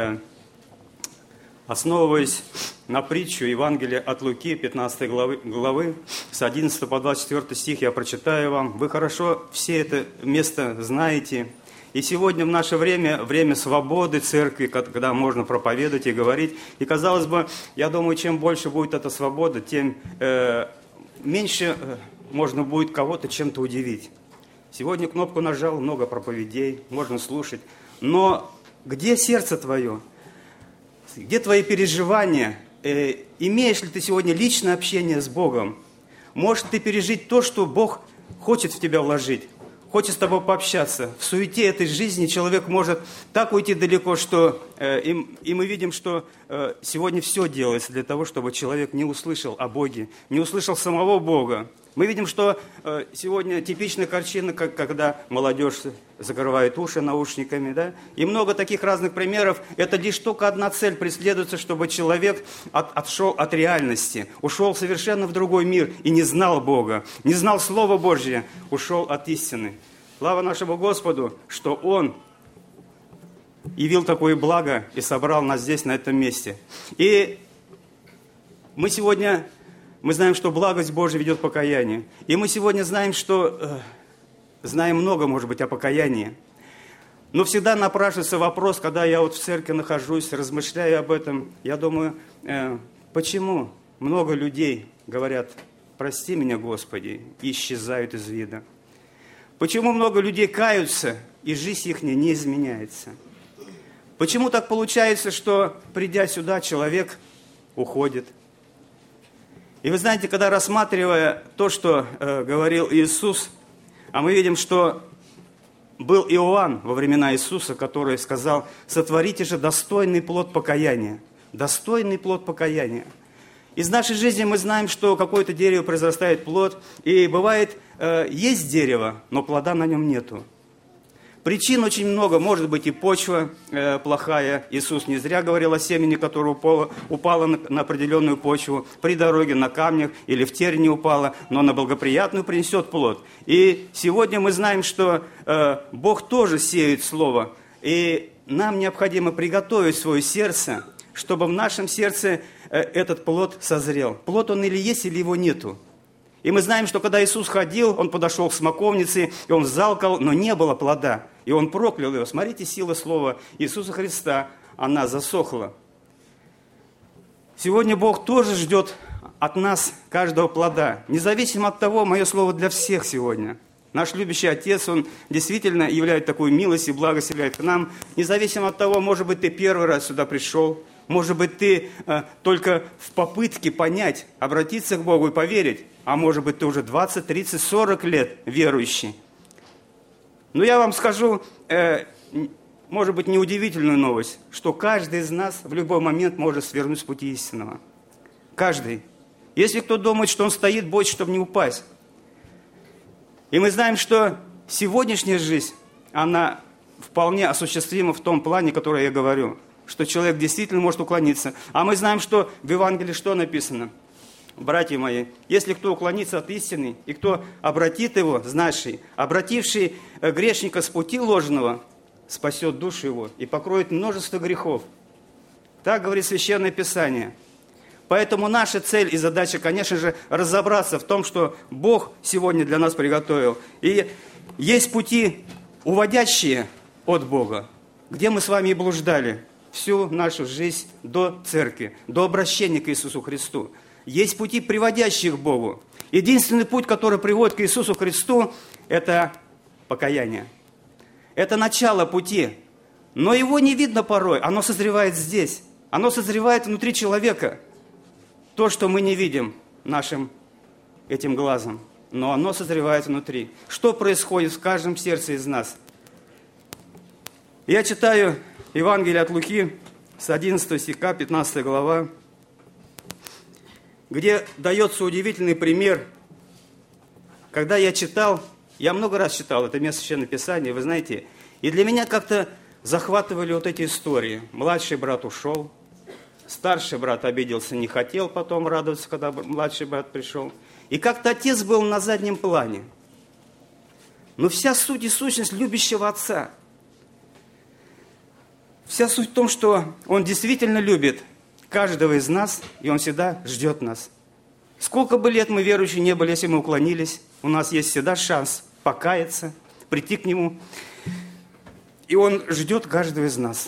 основываясь на притчу Евангелия от Луки, пятнадцатой главы, главы, с одиннадцатого по двадцать четвёртый стих я прочитаю вам. Вы хорошо все это место знаете. И сегодня в наше время, время свободы церкви, когда можно проповедовать и говорить. И, казалось бы, я думаю, чем больше будет эта свобода, тем э, меньше э, можно будет кого-то чем-то удивить. Сегодня кнопку нажал, много проповедей, можно слушать. Но где сердце твое? Где твои переживания? Э, имеешь ли ты сегодня личное общение с Богом? Можешь ты пережить то, что Бог хочет в тебя вложить? Хочет с тобой пообщаться. В суете этой жизни человек может так уйти далеко, что э, и, и мы видим, что э, сегодня все делается для того, чтобы человек не услышал о Боге, не услышал самого Бога. Мы видим, что э, сегодня типичная картина, как, когда молодежь закрывает уши наушниками, да? И много таких разных примеров. Это лишь только одна цель преследуется, чтобы человек от, отшел от реальности, ушел совершенно в другой мир и не знал Бога, не знал Слова Божье, ушел от истины. Слава нашему Господу, что Он явил такое благо и собрал нас здесь, на этом месте. И мы сегодня... Мы знаем, что благость Божья ведет к покаянию. И мы сегодня знаем, что... Э, знаем много, может быть, о покаянии. Но всегда напрашивается вопрос, когда я вот в церкви нахожусь, размышляю об этом. Я думаю, э, почему много людей говорят, прости меня, Господи, и исчезают из вида? Почему много людей каются, и жизнь их не изменяется? Почему так получается, что, придя сюда, человек уходит? И вы знаете, когда рассматривая то, что э, говорил Иисус, а мы видим, что был Иоанн во времена Иисуса, который сказал, сотворите же достойный плод покаяния. Достойный плод покаяния. Из нашей жизни мы знаем, что какое-то дерево произрастает плод, и бывает, э, есть дерево, но плода на нем нету. Причин очень много, может быть и почва э, плохая. Иисус не зря говорил о семени, которое упало, упало на, на определенную почву, при дороге, на камнях или в терне упало, но на благоприятную принесет плод. И сегодня мы знаем, что э, Бог тоже сеет Слово, и нам необходимо приготовить свое сердце, чтобы в нашем сердце э, этот плод созрел. Плод он или есть, или его нету. И мы знаем, что когда Иисус ходил, Он подошел к смоковнице, и Он залкал, но не было плода. И Он проклял ее. Смотрите, сила слова Иисуса Христа, она засохла. Сегодня Бог тоже ждет от нас каждого плода. Независимо от того, мое слово для всех сегодня. Наш любящий Отец, Он действительно являет такую милость и благость являет к нам. Независимо от того, может быть, ты первый раз сюда пришел, может быть, ты э, только в попытке понять, обратиться к Богу и поверить, а может быть, ты уже двадцать, тридцать, сорок лет верующий. Но я вам скажу, э, может быть, неудивительную новость, что каждый из нас в любой момент может свернуть с пути истинного. Каждый. Если кто думает, что он стоит, боится, чтобы не упасть. И мы знаем, что сегодняшняя жизнь, она вполне осуществима в том плане, который я говорю, что человек действительно может уклониться. А мы знаем, что в Евангелии что написано? Братья мои, если кто уклонится от истины, и кто обратит его, знавший, обративший грешника с пути ложного, спасет душу его и покроет множество грехов. Так говорит Священное Писание. Поэтому наша цель и задача, конечно же, разобраться в том, что Бог сегодня для нас приготовил. И есть пути, уводящие от Бога, где мы с вами и блуждали всю нашу жизнь до церкви, до обращения к Иисусу Христу. Есть пути, приводящие к Богу. Единственный путь, который приводит к Иисусу Христу, это покаяние. Это начало пути. Но его не видно порой, оно созревает здесь. Оно созревает внутри человека. То, что мы не видим нашим этим глазом, но оно созревает внутри. Что происходит в каждом сердце из нас? Я читаю Евангелие от Луки с одиннадцатого стиха, пятнадцатая глава, где дается удивительный пример. Когда я читал, я много раз читал это место Священного Писания, вы знаете, и для меня как-то захватывали вот эти истории. Младший брат ушел, старший брат обиделся, не хотел потом радоваться, когда младший брат пришел. И как-то отец был на заднем плане. Но вся суть и сущность любящего отца, вся суть в том, что он действительно любит каждого из нас, и он всегда ждет нас. Сколько бы лет мы верующие не были, если мы уклонились, у нас есть всегда шанс покаяться, прийти к Нему. И Он ждет каждого из нас.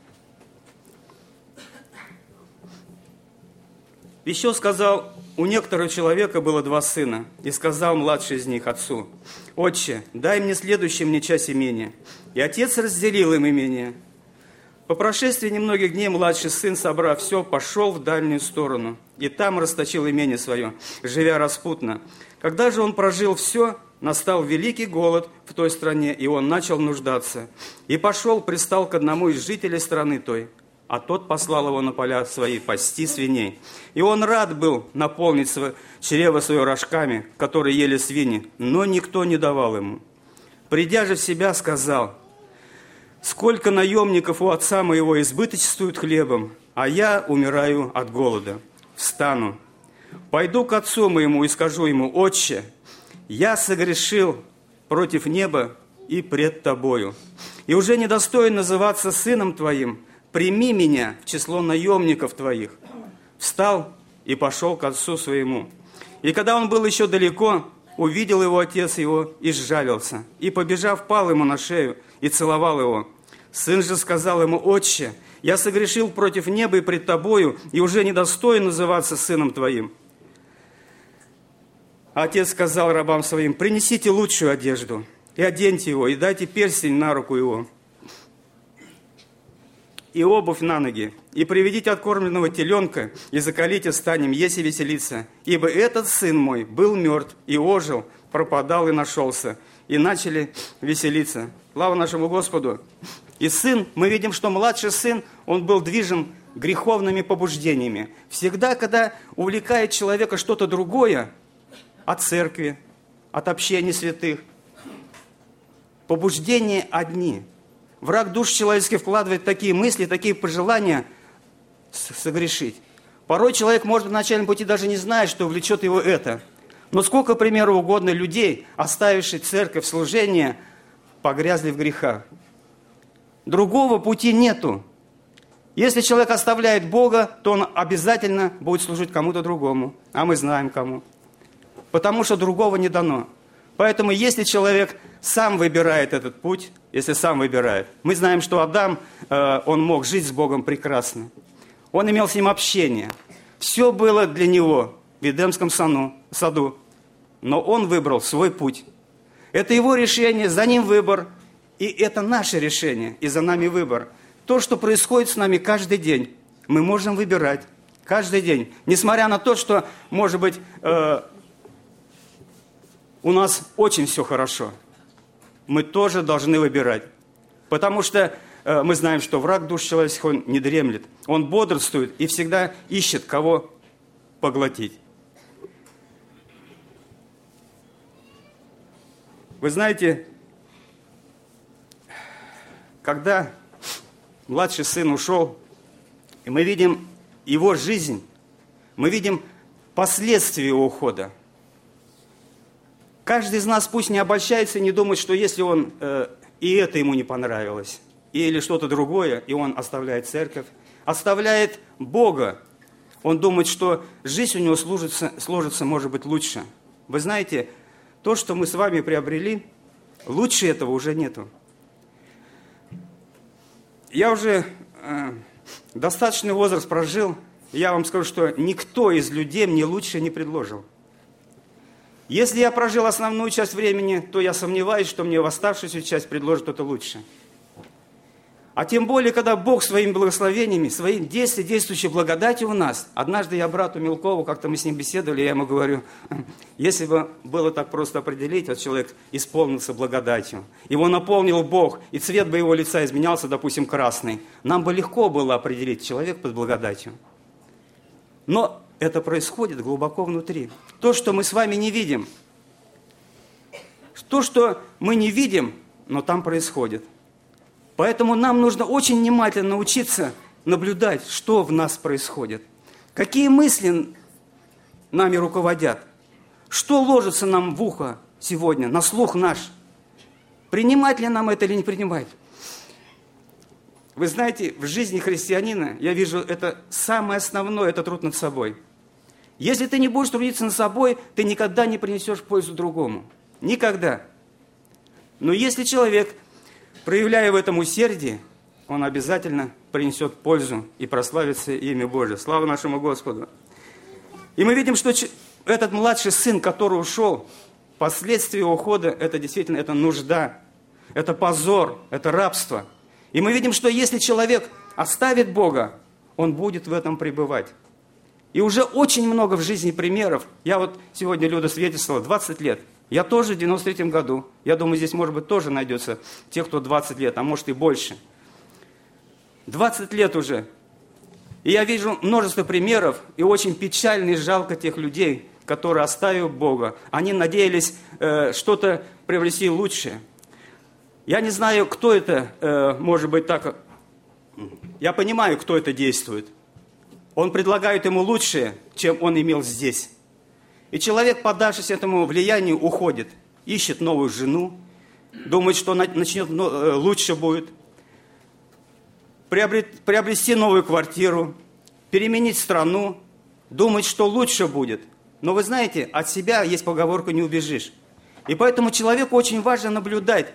Еще сказал, у некоторого человека было два сына, и сказал младший из них отцу: «Отче, дай мне следующую мне часть имения». И отец разделил им имение. По прошествии немногих дней младший сын, собрав все, пошел в дальнюю сторону, и там расточил имение свое, живя распутно. Когда же он прожил все, настал великий голод в той стране, и он начал нуждаться. И пошел, пристал к одному из жителей страны той, а тот послал его на поля свои пасти свиней. И он рад был наполнить свое, чрево свое рожками, которые ели свиньи, но никто не давал ему. Придя же в себя, сказал: «Сколько наемников у отца моего избыточествуют хлебом, а я умираю от голода. Встану, пойду к отцу моему и скажу ему: Отче, я согрешил против неба и пред тобою, и уже недостоин называться сыном твоим. Прими меня в число наемников твоих». Встал и пошел к отцу своему. И когда он был еще далеко, увидел его отец его и сжалился, и, побежав, пал ему на шею и целовал его. Сын же сказал ему: «Отче, я согрешил против неба и пред тобою, и уже недостоин называться сыном твоим». Отец сказал рабам своим: «Принесите лучшую одежду, и оденьте его, и дайте перстень на руку его, и обувь на ноги, и приведите откормленного теленка, и заколите станем есть и веселиться. Ибо этот сын мой был мертв и ожил, пропадал и нашелся». И начали веселиться. Слава нашему Господу! И сын, мы видим, что младший сын, он был движим греховными побуждениями. Всегда, когда увлекает человека что-то другое, от церкви, от общения святых, побуждения одни. Враг душ человеческих вкладывает такие мысли, такие пожелания согрешить. Порой человек, может, на начальном пути даже не знает, что влечет его это. Но сколько, к примеру, угодно людей, оставивших церковь, служение, погрязли в грехах. Другого пути нету. Если человек оставляет Бога, то он обязательно будет служить кому-то другому. А мы знаем кому. Потому что другого не дано. Поэтому если человек сам выбирает этот путь, если сам выбирает, мы знаем, что Адам, э, он мог жить с Богом прекрасно. Он имел с ним общение. Все было для него в Эдемском саду. Но он выбрал свой путь. Это его решение, за ним выбор. И это наше решение, и за нами выбор. То, что происходит с нами каждый день, мы можем выбирать каждый день. Несмотря на то, что, может быть, э, у нас очень все хорошо, мы тоже должны выбирать. Потому что э, мы знаем, что враг душ человеческих, он не дремлет. Он бодрствует и всегда ищет, кого поглотить. Вы знаете, когда младший сын ушел, и мы видим его жизнь, мы видим последствия его ухода. Каждый из нас пусть не обольщается и не думает, что если он э, и это ему не понравилось, или что-то другое, и он оставляет церковь, оставляет Бога, он думает, что жизнь у него сложится, сложится, может быть, лучше. Вы знаете, то, что мы с вами приобрели, лучше этого уже нету. Я уже э, достаточный возраст прожил, и я вам скажу, что никто из людей мне лучше не предложил. Если я прожил основную часть времени, то я сомневаюсь, что мне в оставшуюся часть предложит кто-то лучше. А тем более, когда Бог своими благословениями, своим действием, действующей благодатью у нас. Однажды я брату Мелкову, как-то мы с ним беседовали, я ему говорю, если бы было так просто определить, вот человек исполнился благодатью, его наполнил Бог, и цвет бы его лица изменялся, допустим, красный, нам бы легко было определить, человек под благодатью. Но это происходит глубоко внутри. То, что мы с вами не видим, то, что мы не видим, но там происходит. Поэтому нам нужно очень внимательно научиться наблюдать, что в нас происходит. Какие мысли нами руководят. Что ложится нам в ухо сегодня, на слух наш. Принимать ли нам это или не принимать? Вы знаете, в жизни христианина, я вижу, это самое основное, это труд над собой. Если ты не будешь трудиться над собой, ты никогда не принесешь пользу другому. Никогда. Но если человек, проявляя в этом усердие, он обязательно принесет пользу и прославится имя Божие. Слава нашему Господу. И мы видим, что этот младший сын, который ушел, последствия ухода, это действительно это нужда, это позор, это рабство. И мы видим, что если человек оставит Бога, он будет в этом пребывать. И уже очень много в жизни примеров. Я вот сегодня, Люда свидетельствовала, двадцать лет. Я тоже в девяносто третьем году. Я думаю, здесь, может быть, тоже найдется те, кто двадцать лет, а может и больше. двадцать лет уже. И я вижу множество примеров, и очень печально и жалко тех людей, которые, оставив Бога, они надеялись э, что-то приобрести лучшее. Я не знаю, кто это, э, может быть, так... Я понимаю, кто это действует. Он предлагает ему лучшее, чем он имел здесь. И человек, поддавшись этому влиянию, уходит, ищет новую жену, думает, что начнет лучше будет, приобрести новую квартиру, переменить страну, думать, что лучше будет. Но вы знаете, от себя есть поговорка «не убежишь». И поэтому человеку очень важно наблюдать,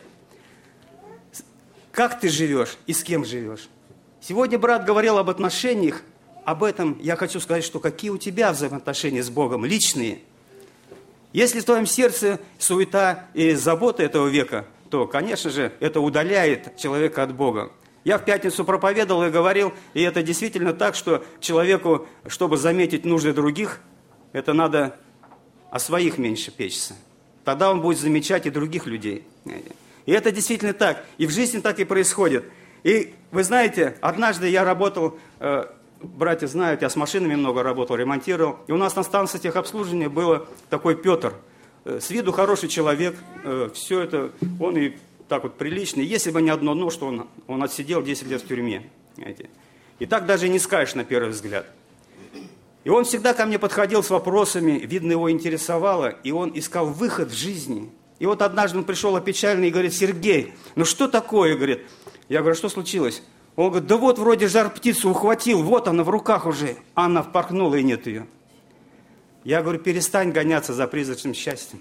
как ты живешь и с кем живешь. Сегодня брат говорил об отношениях. Об этом я хочу сказать, что какие у тебя взаимоотношения с Богом, личные. Если в твоем сердце суета и забота этого века, то, конечно же, это удаляет человека от Бога. Я в пятницу проповедовал и говорил, и это действительно так, что человеку, чтобы заметить нужды других, это надо о своих меньше печься. Тогда он будет замечать и других людей. И это действительно так. И в жизни так и происходит. И вы знаете, однажды я работал... Братья знают, я с машинами много работал, ремонтировал. И у нас на станции техобслуживания был такой Петр. С виду хороший человек, все это, он и так вот приличный. Если бы не одно «но», что он, он отсидел десять лет в тюрьме. Знаете. И так даже не скажешь на первый взгляд. И он всегда ко мне подходил с вопросами, видно, его интересовало, и он искал выход в жизни. И вот однажды он пришел опечаленный и говорит: «Сергей, ну что такое?» Говорит. Я говорю: «Что случилось?» Он говорит: «Да вот вроде жар-птицу ухватил, вот она в руках уже». Она впорхнула, и нет ее. Я говорю: «Перестань гоняться за призрачным счастьем».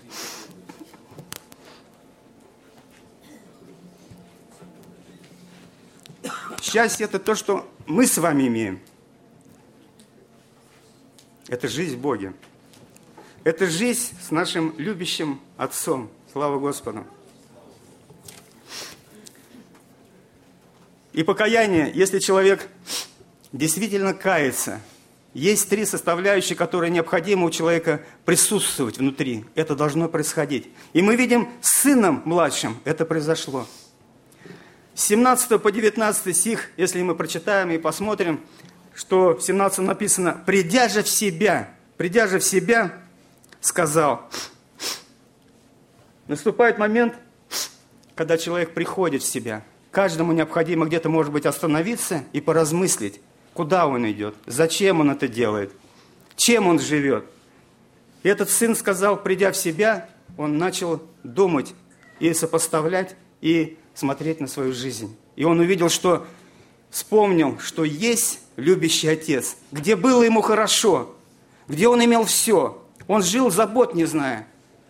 Счастье – это то, что мы с вами имеем. Это жизнь в Боге. Это жизнь с нашим любящим Отцом. Слава Господу. И покаяние, если человек действительно кается, есть три составляющие, которые необходимо у человека присутствовать внутри. Это должно происходить. И мы видим, с сыном младшим это произошло. С семнадцатого по девятнадцатый стих, если мы прочитаем и посмотрим, что в семнадцатом написано: «Придя же в себя, придя же в себя, сказал». Наступает момент, когда человек приходит в себя. Каждому необходимо где-то, может быть, остановиться и поразмыслить, куда он идет, зачем он это делает, чем он живет. И этот сын сказал, придя в себя, он начал думать и сопоставлять, и смотреть на свою жизнь. И он увидел, что вспомнил, что есть любящий отец, где было ему хорошо, где он имел все. Он жил забот, не зная.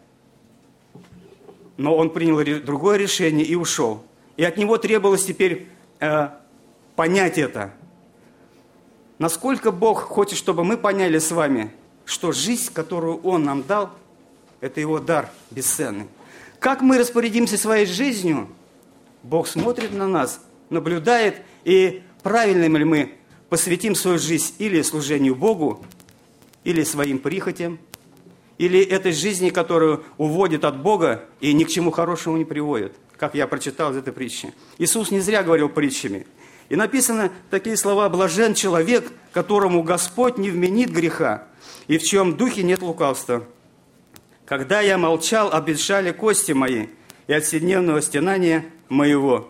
Но он принял другое решение и ушел. И от него требовалось теперь э, понять это. Насколько Бог хочет, чтобы мы поняли с вами, что жизнь, которую Он нам дал, это Его дар бесценный. Как мы распорядимся своей жизнью, Бог смотрит на нас, наблюдает, и правильно ли мы посвятим свою жизнь или служению Богу, или своим прихотям, или этой жизни, которую уводит от Бога и ни к чему хорошему не приводит, как я прочитал из этой притчи. Иисус не зря говорил притчами. И написано такие слова: «Блажен человек, которому Господь не вменит греха, и в чьем духе нет лукавства. Когда я молчал, обветшали кости мои, и от вседневного стенания моего».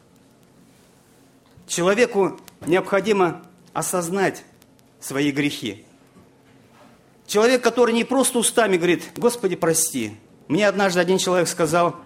Человеку необходимо осознать свои грехи. Человек, который не просто устами говорит: «Господи, прости». Мне однажды один человек сказал,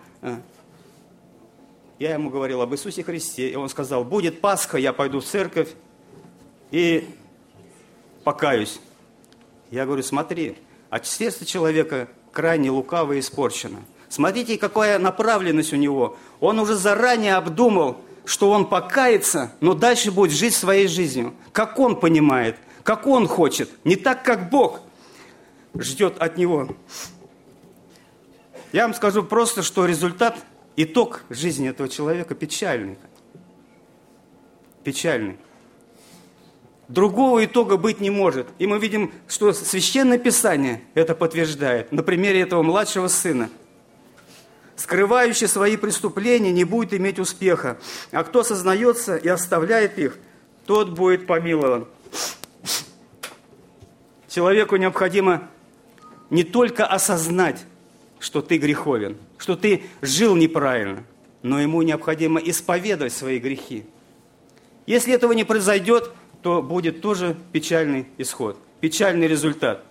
я ему говорил об Иисусе Христе, и он сказал: «Будет Пасха, я пойду в церковь и покаюсь». Я говорю: смотри, а сердце человека крайне лукаво и испорчено. Смотрите, какая направленность у него. Он уже заранее обдумал, что он покается, но дальше будет жить своей жизнью, как он понимает, как он хочет, не так, как Бог ждет от него. Я вам скажу просто, что результат, итог жизни этого человека печальный. Печальный. Другого итога быть не может. И мы видим, что Священное Писание это подтверждает. На примере этого младшего сына. «Скрывающий свои преступления не будет иметь успеха, а кто сознается и оставляет их, тот будет помилован». Человеку необходимо не только осознать, что ты греховен, что ты жил неправильно, но ему необходимо исповедовать свои грехи. Если этого не произойдет, то будет тоже печальный исход, печальный результат.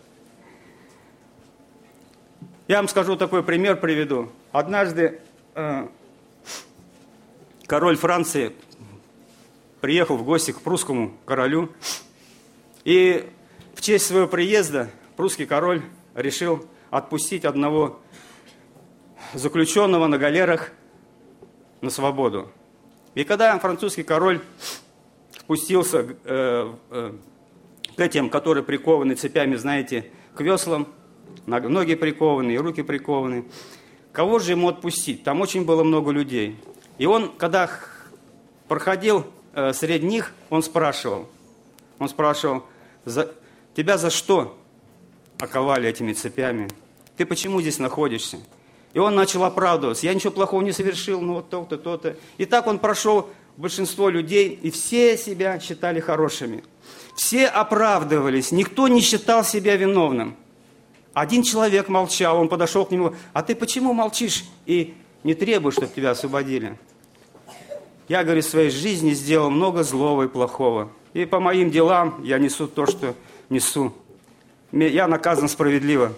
Я вам скажу такой пример, приведу. Однажды э, король Франции приехал в гости к прусскому королю, и в честь своего приезда прусский король решил отпустить одного заключенного на галерах на свободу. И когда французский король спустился э, э, к этим, которые прикованы цепями, знаете, к веслам, ноги прикованы, и руки прикованы, кого же ему отпустить? Там очень было много людей. И он, когда проходил э, среди них, он спрашивал, он спрашивал: за, тебя за что оковали этими цепями? Ты почему здесь находишься? И он начал оправдываться. Я ничего плохого не совершил, ну вот то-то, то-то. И так он прошел большинство людей, и все себя считали хорошими. Все оправдывались, никто не считал себя виновным. Один человек молчал, он подошел к нему: а ты почему молчишь и не требуешь, чтобы тебя освободили? Я, говорю, в своей жизни сделал много злого и плохого. И по моим делам я несу то, что несу. Я наказан справедливо.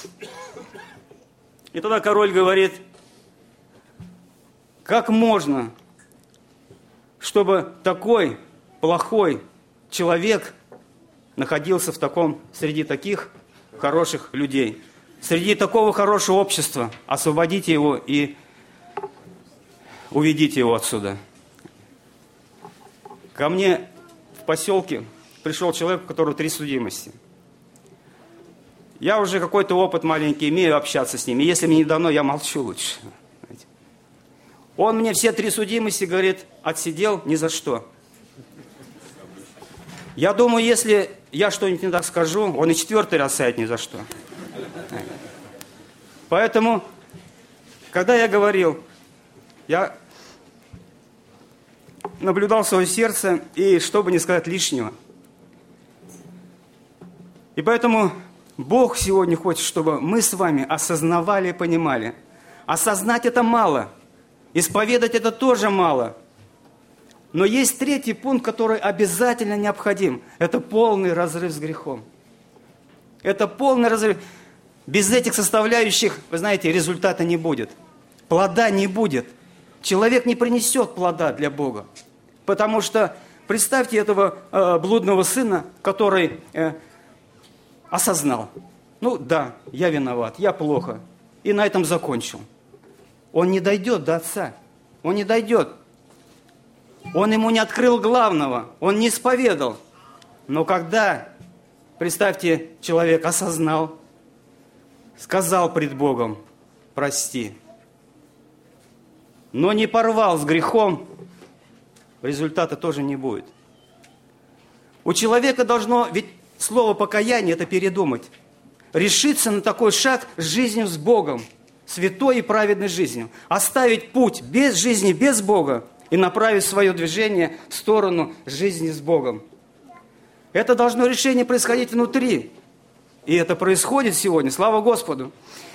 И тогда король говорит: как можно, чтобы такой плохой человек находился в таком, среди таких хороших людей, среди такого хорошего общества? Освободите его и уведите его отсюда. Ко мне в поселке пришел человек, у которого три судимости. Я уже какой-то опыт маленький имею общаться с ними. Если мне не дано, я молчу лучше. Он мне все три судимости, говорит, отсидел ни за что. Я думаю, если я что-нибудь не так скажу, он и четвертый раз сядет ни за что. Поэтому, когда я говорил, я наблюдал свое сердце, и чтобы не сказать лишнего. И поэтому Бог сегодня хочет, чтобы мы с вами осознавали и понимали. Осознать это мало. Исповедать это тоже мало. Но есть третий пункт, который обязательно необходим. Это полный разрыв с грехом. Это полный разрыв. Без этих составляющих, вы знаете, результата не будет. Плода не будет. Человек не принесет плода для Бога. Потому что представьте этого э, блудного сына, который э, осознал. Ну да, я виноват, я плохо. И на этом закончил. Он не дойдет до отца. Он не дойдет. Он ему не открыл главного. Он не исповедал. Но когда, представьте, человек осознал, сказал пред Богом: прости, но не порвал с грехом, результата тоже не будет. У человека должно, ведь слово покаяние – это передумать. Решиться на такой шаг с жизнью с Богом, святой и праведной жизнью. Оставить путь без жизни, без Бога и направить свое движение в сторону жизни с Богом. Это должно решение происходить внутри. И это происходит сегодня, слава Господу.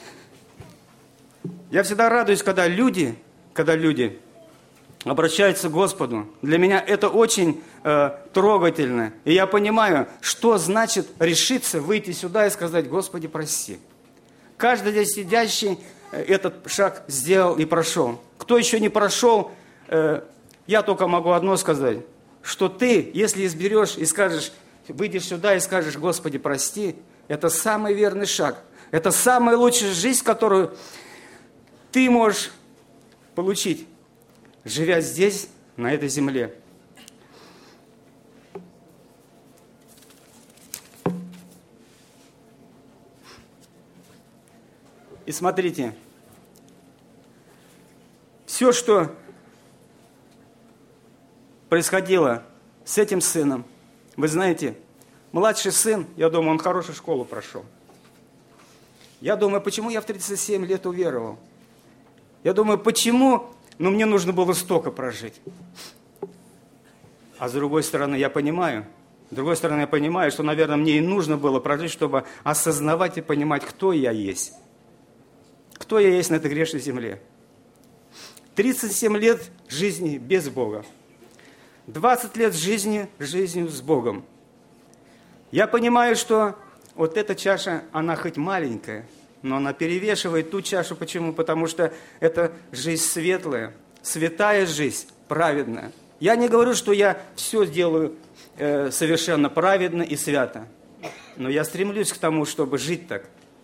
Я всегда радуюсь, когда люди, когда люди обращаются к Господу. Для меня это очень э, трогательно. И я понимаю, что значит решиться выйти сюда и сказать: Господи, прости. Каждый здесь сидящий э, этот шаг сделал и прошел. Кто еще не прошел, э, я только могу одно сказать, что ты, если изберешь и скажешь, выйдешь сюда и скажешь: Господи, прости, это самый верный шаг. Это самая лучшая жизнь, которую ты можешь получить, живя здесь, на этой земле. И смотрите, все, что происходило с этим сыном, вы знаете, младший сын, я думаю, он хорошую школу прошел. Я думаю, почему я в тридцать семь лет уверовал? Я думаю, почему, ну, мне нужно было столько прожить. А с другой стороны, я понимаю, с другой стороны, я понимаю, что, наверное, мне и нужно было прожить, чтобы осознавать и понимать, кто я есть. Кто я есть на этой грешной земле. тридцать семь лет жизни без Бога. двадцать лет жизни жизнью с Богом. Я понимаю, что вот эта чаша, она хоть маленькая, но она перевешивает ту чашу. Почему? Потому что это жизнь светлая, святая жизнь, праведная. Я не говорю, что я все делаю э, совершенно праведно и свято, но я стремлюсь к тому, чтобы жить так.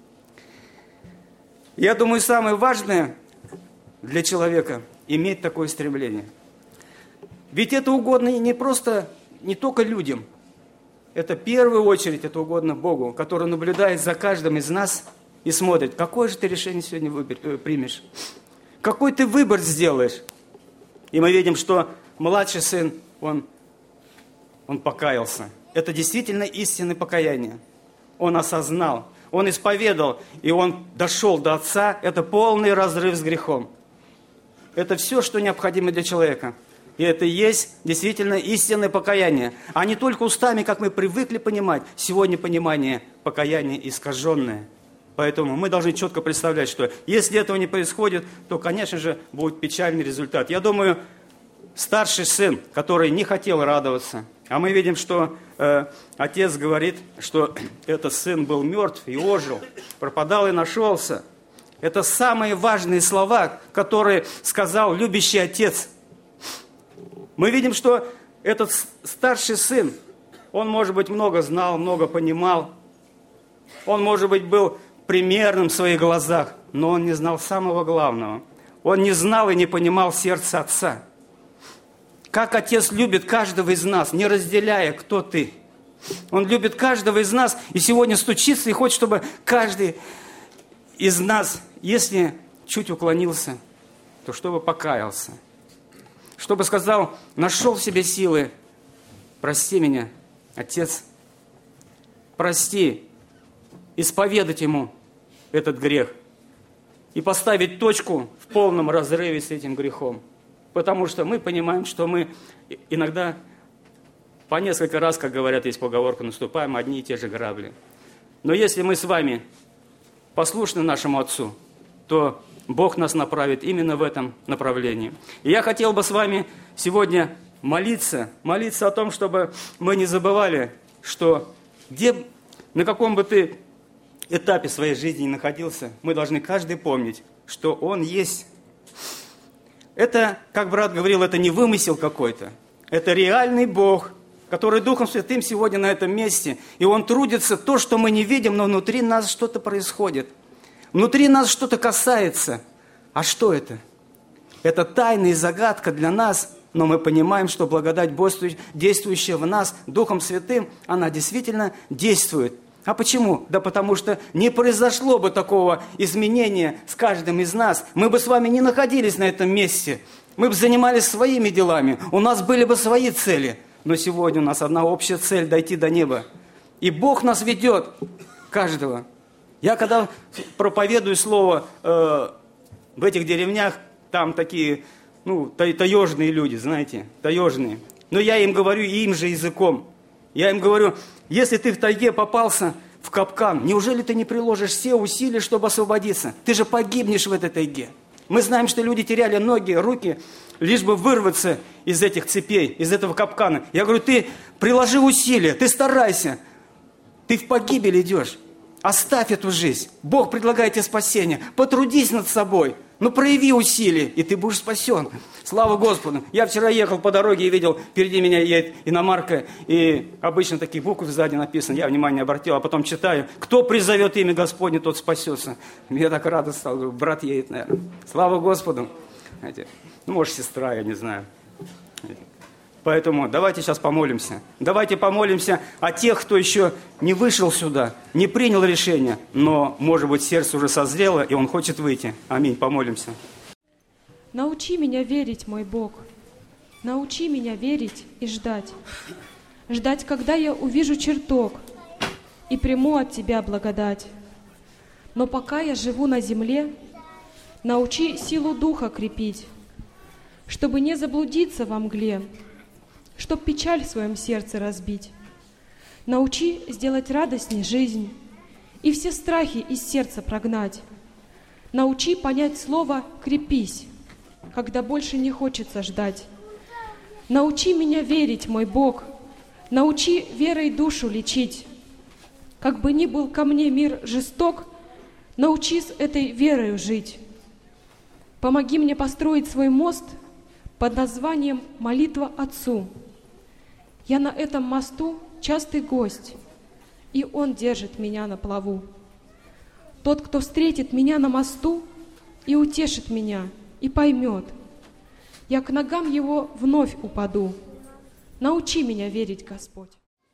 Я думаю, самое важное для человека – иметь такое стремление. Ведь это угодно не просто, не только людям. Это в первую очередь это угодно Богу, который наблюдает за каждым из нас и смотрит, какое же ты решение сегодня выбер, э, примешь, какой ты выбор сделаешь. И мы видим, что младший сын, он, он покаялся. Это действительно истинное покаяние. Он осознал, он исповедал, и он дошел до отца. Это полный разрыв с грехом. Это все, что необходимо для человека. И это и есть действительно истинное покаяние. А не только устами, как мы привыкли понимать. Сегодня понимание покаяния искаженное. Поэтому мы должны четко представлять, что если этого не происходит, то, конечно же, будет печальный результат. Я думаю, старший сын, который не хотел радоваться, а мы видим, что э, отец говорит, что этот сын был мертв и ожил, пропадал и нашелся. Это самые важные слова, которые сказал любящий отец. Мы видим, что этот старший сын, он, может быть, много знал, много понимал. Он, может быть, был примерным в своих глазах, но он не знал самого главного. Он не знал и не понимал сердца отца. Как отец любит каждого из нас, не разделяя, кто ты. Он любит каждого из нас и сегодня стучится и хочет, чтобы каждый из нас, если чуть уклонился, то чтобы покаялся. Чтобы сказал, нашел в себе силы, прости меня, Отец, прости, исповедать ему этот грех и поставить точку в полном разрыве с этим грехом. Потому что мы понимаем, что мы иногда по несколько раз, как говорят, есть поговорка, наступаем одни и те же грабли. Но если мы с вами послушны нашему Отцу, то Бог нас направит именно в этом направлении. И я хотел бы с вами сегодня молиться, молиться о том, чтобы мы не забывали, что где, на каком бы ты этапе своей жизни ни находился, мы должны каждый помнить, что Он есть. Это, как брат говорил, это не вымысел какой-то. Это реальный Бог, который Духом Святым сегодня на этом месте. И Он трудится то, что мы не видим, но внутри нас что-то происходит. Внутри нас что-то касается. А что это? Это тайна и загадка для нас, но мы понимаем, что благодать, действующая в нас Духом Святым, она действительно действует. А почему? Да потому что не произошло бы такого изменения с каждым из нас. Мы бы с вами не находились на этом месте. Мы бы занимались своими делами. У нас были бы свои цели. Но сегодня у нас одна общая цель – дойти до неба. И Бог нас ведет, каждого. Я когда проповедую слово э, в этих деревнях, там такие, ну, таежные люди, знаете, таежные. Но я им говорю им же языком. Я им говорю, если ты в тайге попался в капкан, неужели ты не приложишь все усилия, чтобы освободиться? Ты же погибнешь в этой тайге. Мы знаем, что люди теряли ноги, руки, лишь бы вырваться из этих цепей, из этого капкана. Я говорю, ты приложи усилия, ты старайся. Ты в погибель идешь. Оставь эту жизнь. Бог предлагает тебе спасение. Потрудись над собой. Ну, прояви усилия, и ты будешь спасен. Слава Господу. Я вчера ехал по дороге и видел, впереди меня едет иномарка, и обычно такие буквы сзади написаны. Я внимание обратил, а потом читаю. Кто призовет имя Господне, тот спасется. Мне так радостно стало. Говорю, брат едет, наверное. Слава Господу. Знаете, ну, может, сестра, я не знаю. Поэтому давайте сейчас помолимся. Давайте помолимся о тех, кто еще не вышел сюда, не принял решение, но, может быть, сердце уже созрело, и он хочет выйти. Аминь. Помолимся. Научи меня верить, мой Бог. Научи меня верить и ждать. Ждать, когда я увижу чертог и приму от Тебя благодать. Но пока я живу на земле, научи силу духа крепить, чтобы не заблудиться во мгле, чтоб печаль в своем сердце разбить. Научи сделать радостней жизнь и все страхи из сердца прогнать. Научи понять слово «крепись», когда больше не хочется ждать. Научи меня верить, мой Бог, научи верой душу лечить. Как бы ни был ко мне мир жесток, научи с этой верою жить. Помоги мне построить свой мост под названием «Молитва Отцу». Я на этом мосту частый гость, и Он держит меня на плаву. Тот, кто встретит меня на мосту и утешит меня, и поймет, я к ногам Его вновь упаду. Научи меня верить, Господь.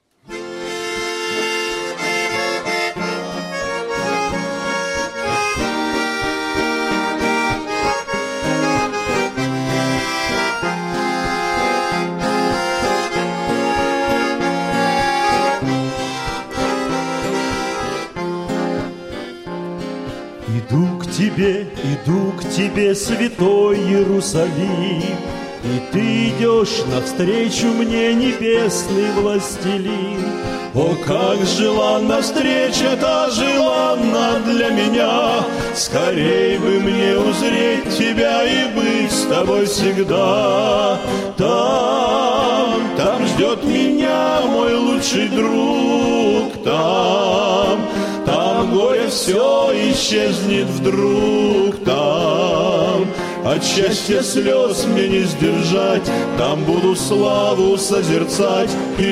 Иду к тебе, иду к тебе, святой Иерусалим, и ты идешь навстречу мне, небесный властелин. О, как желанна встреча, та желанна для меня, скорей бы мне узреть тебя и быть с тобой всегда. Там, там ждет меня мой лучший друг, там, там горе все исчезнет вдруг, там от счастья слез мне не сдержать, там буду славу созерцать и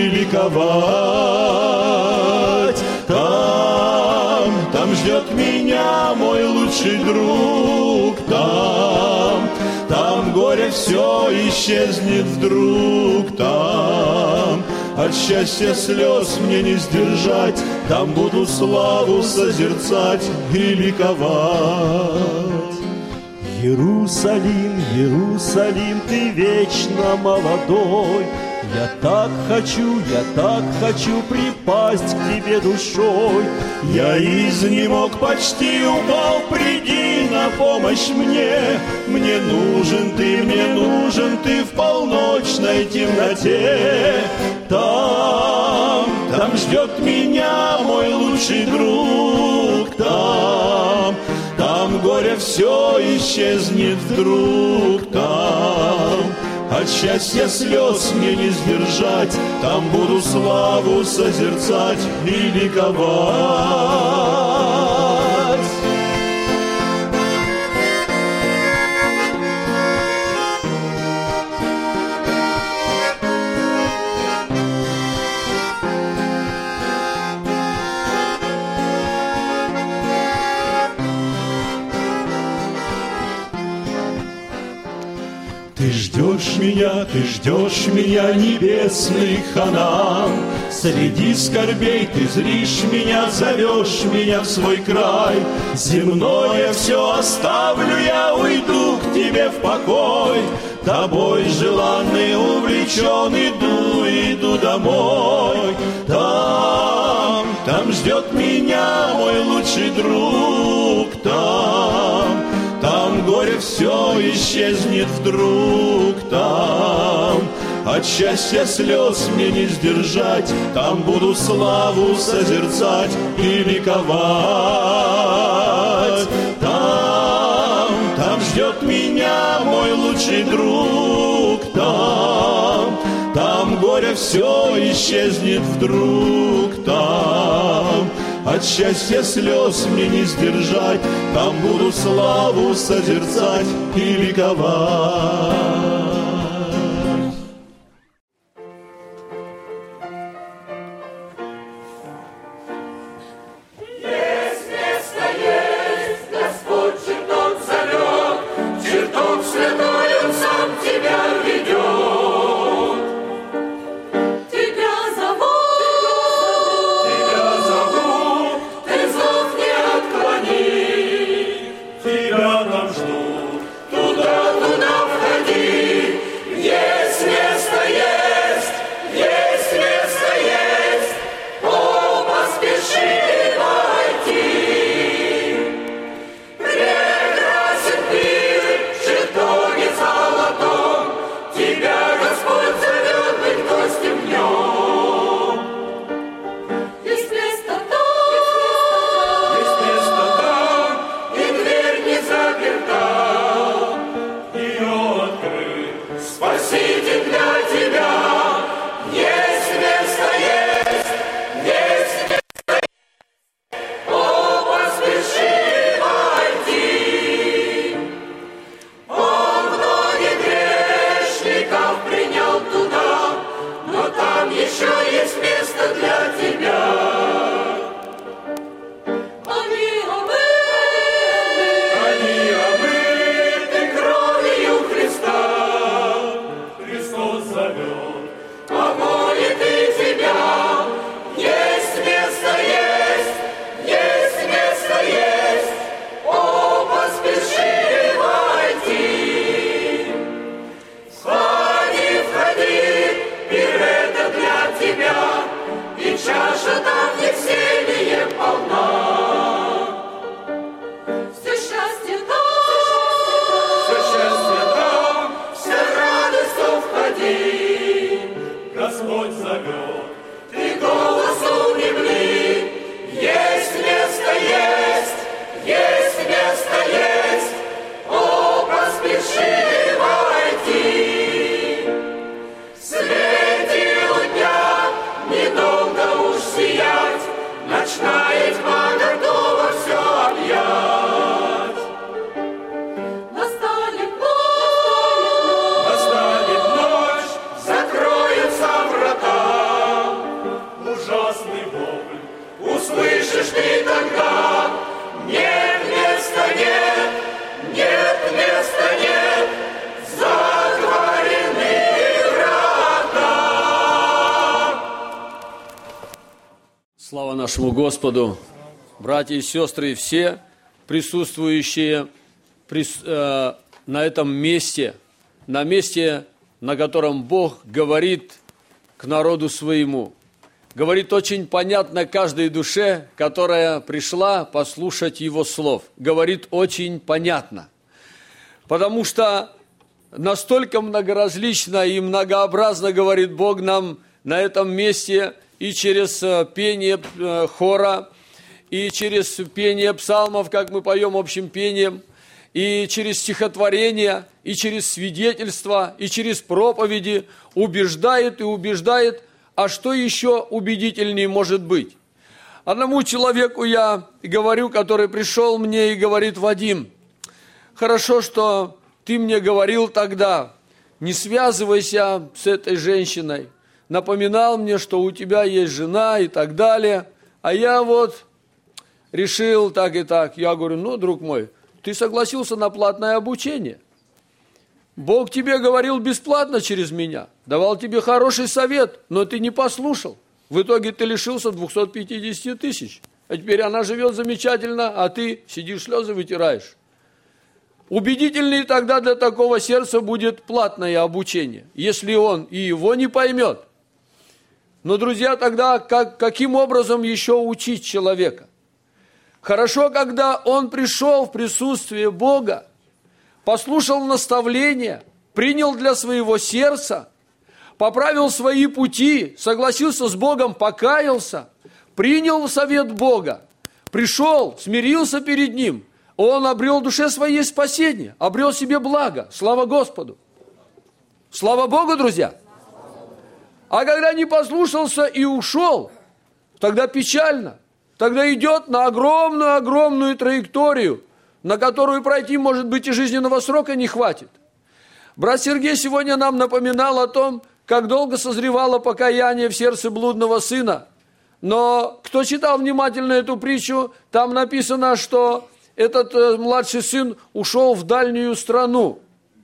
ликовать. Там, там ждет меня мой лучший друг, там, там горе все исчезнет вдруг, там от счастья слез мне не сдержать, там буду славу созерцать и ликовать. Иерусалим, Иерусалим, ты вечно молодой, я так хочу, я так хочу припасть к тебе душой. Я изнемог, почти упал, приди на помощь мне. Мне нужен ты, мне нужен ты в полночной темноте. Там, там ждет меня мой лучший друг, там, там горе все исчезнет вдруг, там от счастья слез мне не сдержать, там буду славу созерцать и ликовать. Ты ждешь меня, ты ждешь меня, небесный Ханаан. Среди скорбей ты зришь меня, зовешь меня в свой край. Земное все оставлю, я уйду к тебе в покой. Тобой желанный, увлечен, иду, иду домой. Там, там ждет меня мой лучший друг. Там, там горе все исчезнет вдруг. Там от счастья слез мне не сдержать. Там буду славу созерцать и ликовать. Там, там ждет меня мой лучший друг. Там, там горе все исчезнет вдруг. Там от счастья слез мне не сдержать. Там буду славу созерцать и ликовать. Слава нашему Господу, братья и сестры, все присутствующие прис, э, на этом месте, на месте, на котором Бог говорит к народу своему. Говорит очень понятно каждой душе, которая пришла послушать Его слов. Говорит очень понятно. Потому что настолько многоразлично и многообразно говорит Бог нам на этом месте и через пение хора, и через пение псалмов, как мы поем общим пением, и через стихотворения, и через свидетельства, и через проповеди убеждает и убеждает. А что еще убедительнее может быть? Одному человеку я говорю, который пришел мне и говорит: Вадим, хорошо, что ты мне говорил тогда, не связывайся с этой женщиной. Напоминал мне, что у тебя есть жена и так далее. А я вот решил так и так. Я говорю: ну, друг мой, ты согласился на платное обучение. Бог тебе говорил бесплатно через меня, давал тебе хороший совет, но ты не послушал. В итоге ты лишился двухсот пятидесяти тысяч. А теперь она живет замечательно, а ты сидишь, слезы вытираешь. Убедительнее тогда для такого сердца будет платное обучение, если он и его не поймет. Но, друзья, тогда как, каким образом еще учить человека? Хорошо, когда он пришел в присутствие Бога, послушал наставления, принял для своего сердца, поправил свои пути, согласился с Богом, покаялся, принял совет Бога, пришел, смирился перед Ним, он обрел в душе своей спасение, обрел себе благо. Слава Господу! Слава Богу, друзья! А когда не послушался и ушел, тогда печально. Тогда идет на огромную-огромную траекторию, на которую пройти, может быть, и жизненного срока не хватит. Брат Сергей сегодня нам напоминал о том, как долго созревало покаяние в сердце блудного сына. Но кто читал внимательно эту притчу, там написано, что этот э, младший сын ушел в дальнюю страну.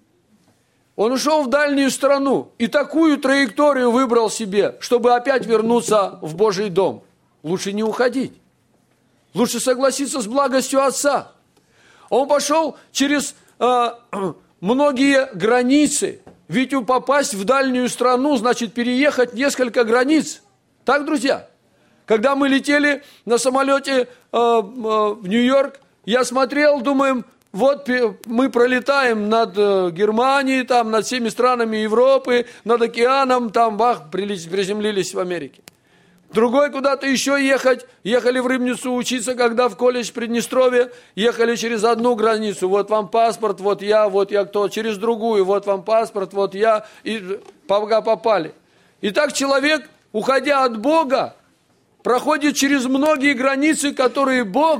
Он ушел в дальнюю страну и такую траекторию выбрал себе, чтобы опять вернуться в Божий дом. Лучше не уходить. Лучше согласиться с благостью Отца. Он пошел через э, многие границы. Ведь попасть в дальнюю страну, значит переехать несколько границ. Так, друзья? Когда мы летели на самолете э, э, в Нью-Йорк, я смотрел, думаем, вот мы пролетаем над Германией, там, над всеми странами Европы, над океаном, там, бах, приземлились в Америке. Другой куда-то еще ехать, ехали в Рыбницу учиться, когда в колледж Приднестровья, ехали через одну границу, вот вам паспорт, вот я, вот я кто, через другую, вот вам паспорт, вот я, и пока попали. И так человек, уходя от Бога, проходит через многие границы, которые Бог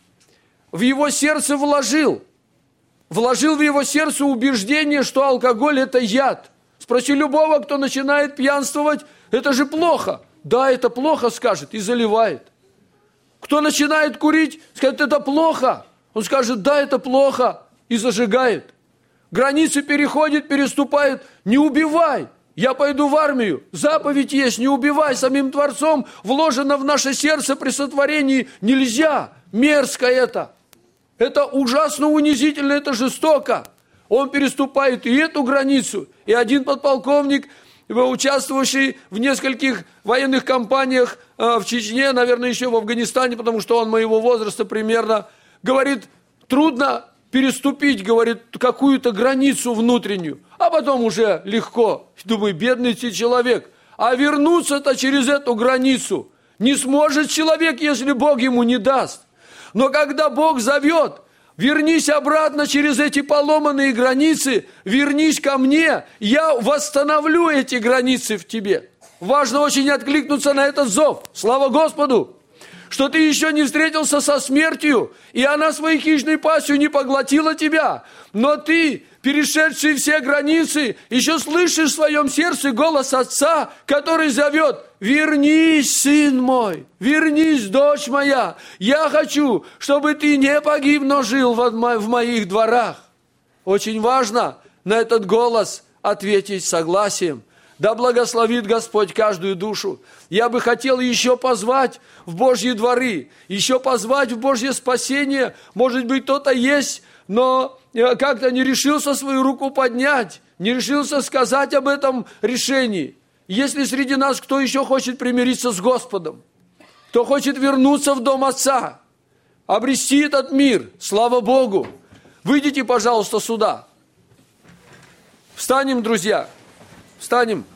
в его сердце вложил. Вложил в его сердце убеждение, что алкоголь – это яд. Спроси любого, кто начинает пьянствовать, это же плохо. Да, это плохо, скажет, и заливает. Кто начинает курить, скажет, это плохо. Он скажет, да, это плохо, и зажигает. Границы переходит, переступает, не убивай. Я пойду в армию. Заповедь есть, не убивай. Самим Творцом вложено в наше сердце при сотворении нельзя. Мерзко это. Это ужасно унизительно, это жестоко. Он переступает и эту границу. И один подполковник, участвовавший в нескольких военных кампаниях в Чечне, наверное, еще в Афганистане, потому что он моего возраста примерно, говорит, трудно переступить, говорит, какую-то границу внутреннюю. А потом уже легко. Думаю, бедный ты человек. А вернуться-то через эту границу не сможет человек, если Бог ему не даст. Но когда Бог зовет, вернись обратно через эти поломанные границы, вернись ко мне, я восстановлю эти границы в тебе. Важно очень откликнуться на этот зов. Слава Господу, что ты еще не встретился со смертью, и она своей хищной пастью не поглотила тебя. Но ты, перешедший все границы, еще слышишь в своем сердце голос Отца, который зовет: «Вернись, сын мой, вернись, дочь моя, я хочу, чтобы ты не погиб, но жил в моих дворах». Очень важно на этот голос ответить согласием. Да благословит Господь каждую душу. Я бы хотел еще позвать в Божьи дворы, еще позвать в Божье спасение. Может быть, кто-то есть, но как-то не решился свою руку поднять, не решился сказать об этом решении. Если среди нас кто еще хочет примириться с Господом, кто хочет вернуться в дом Отца, обрести этот мир, слава Богу, выйдите, пожалуйста, сюда. Встанем, друзья, встанем.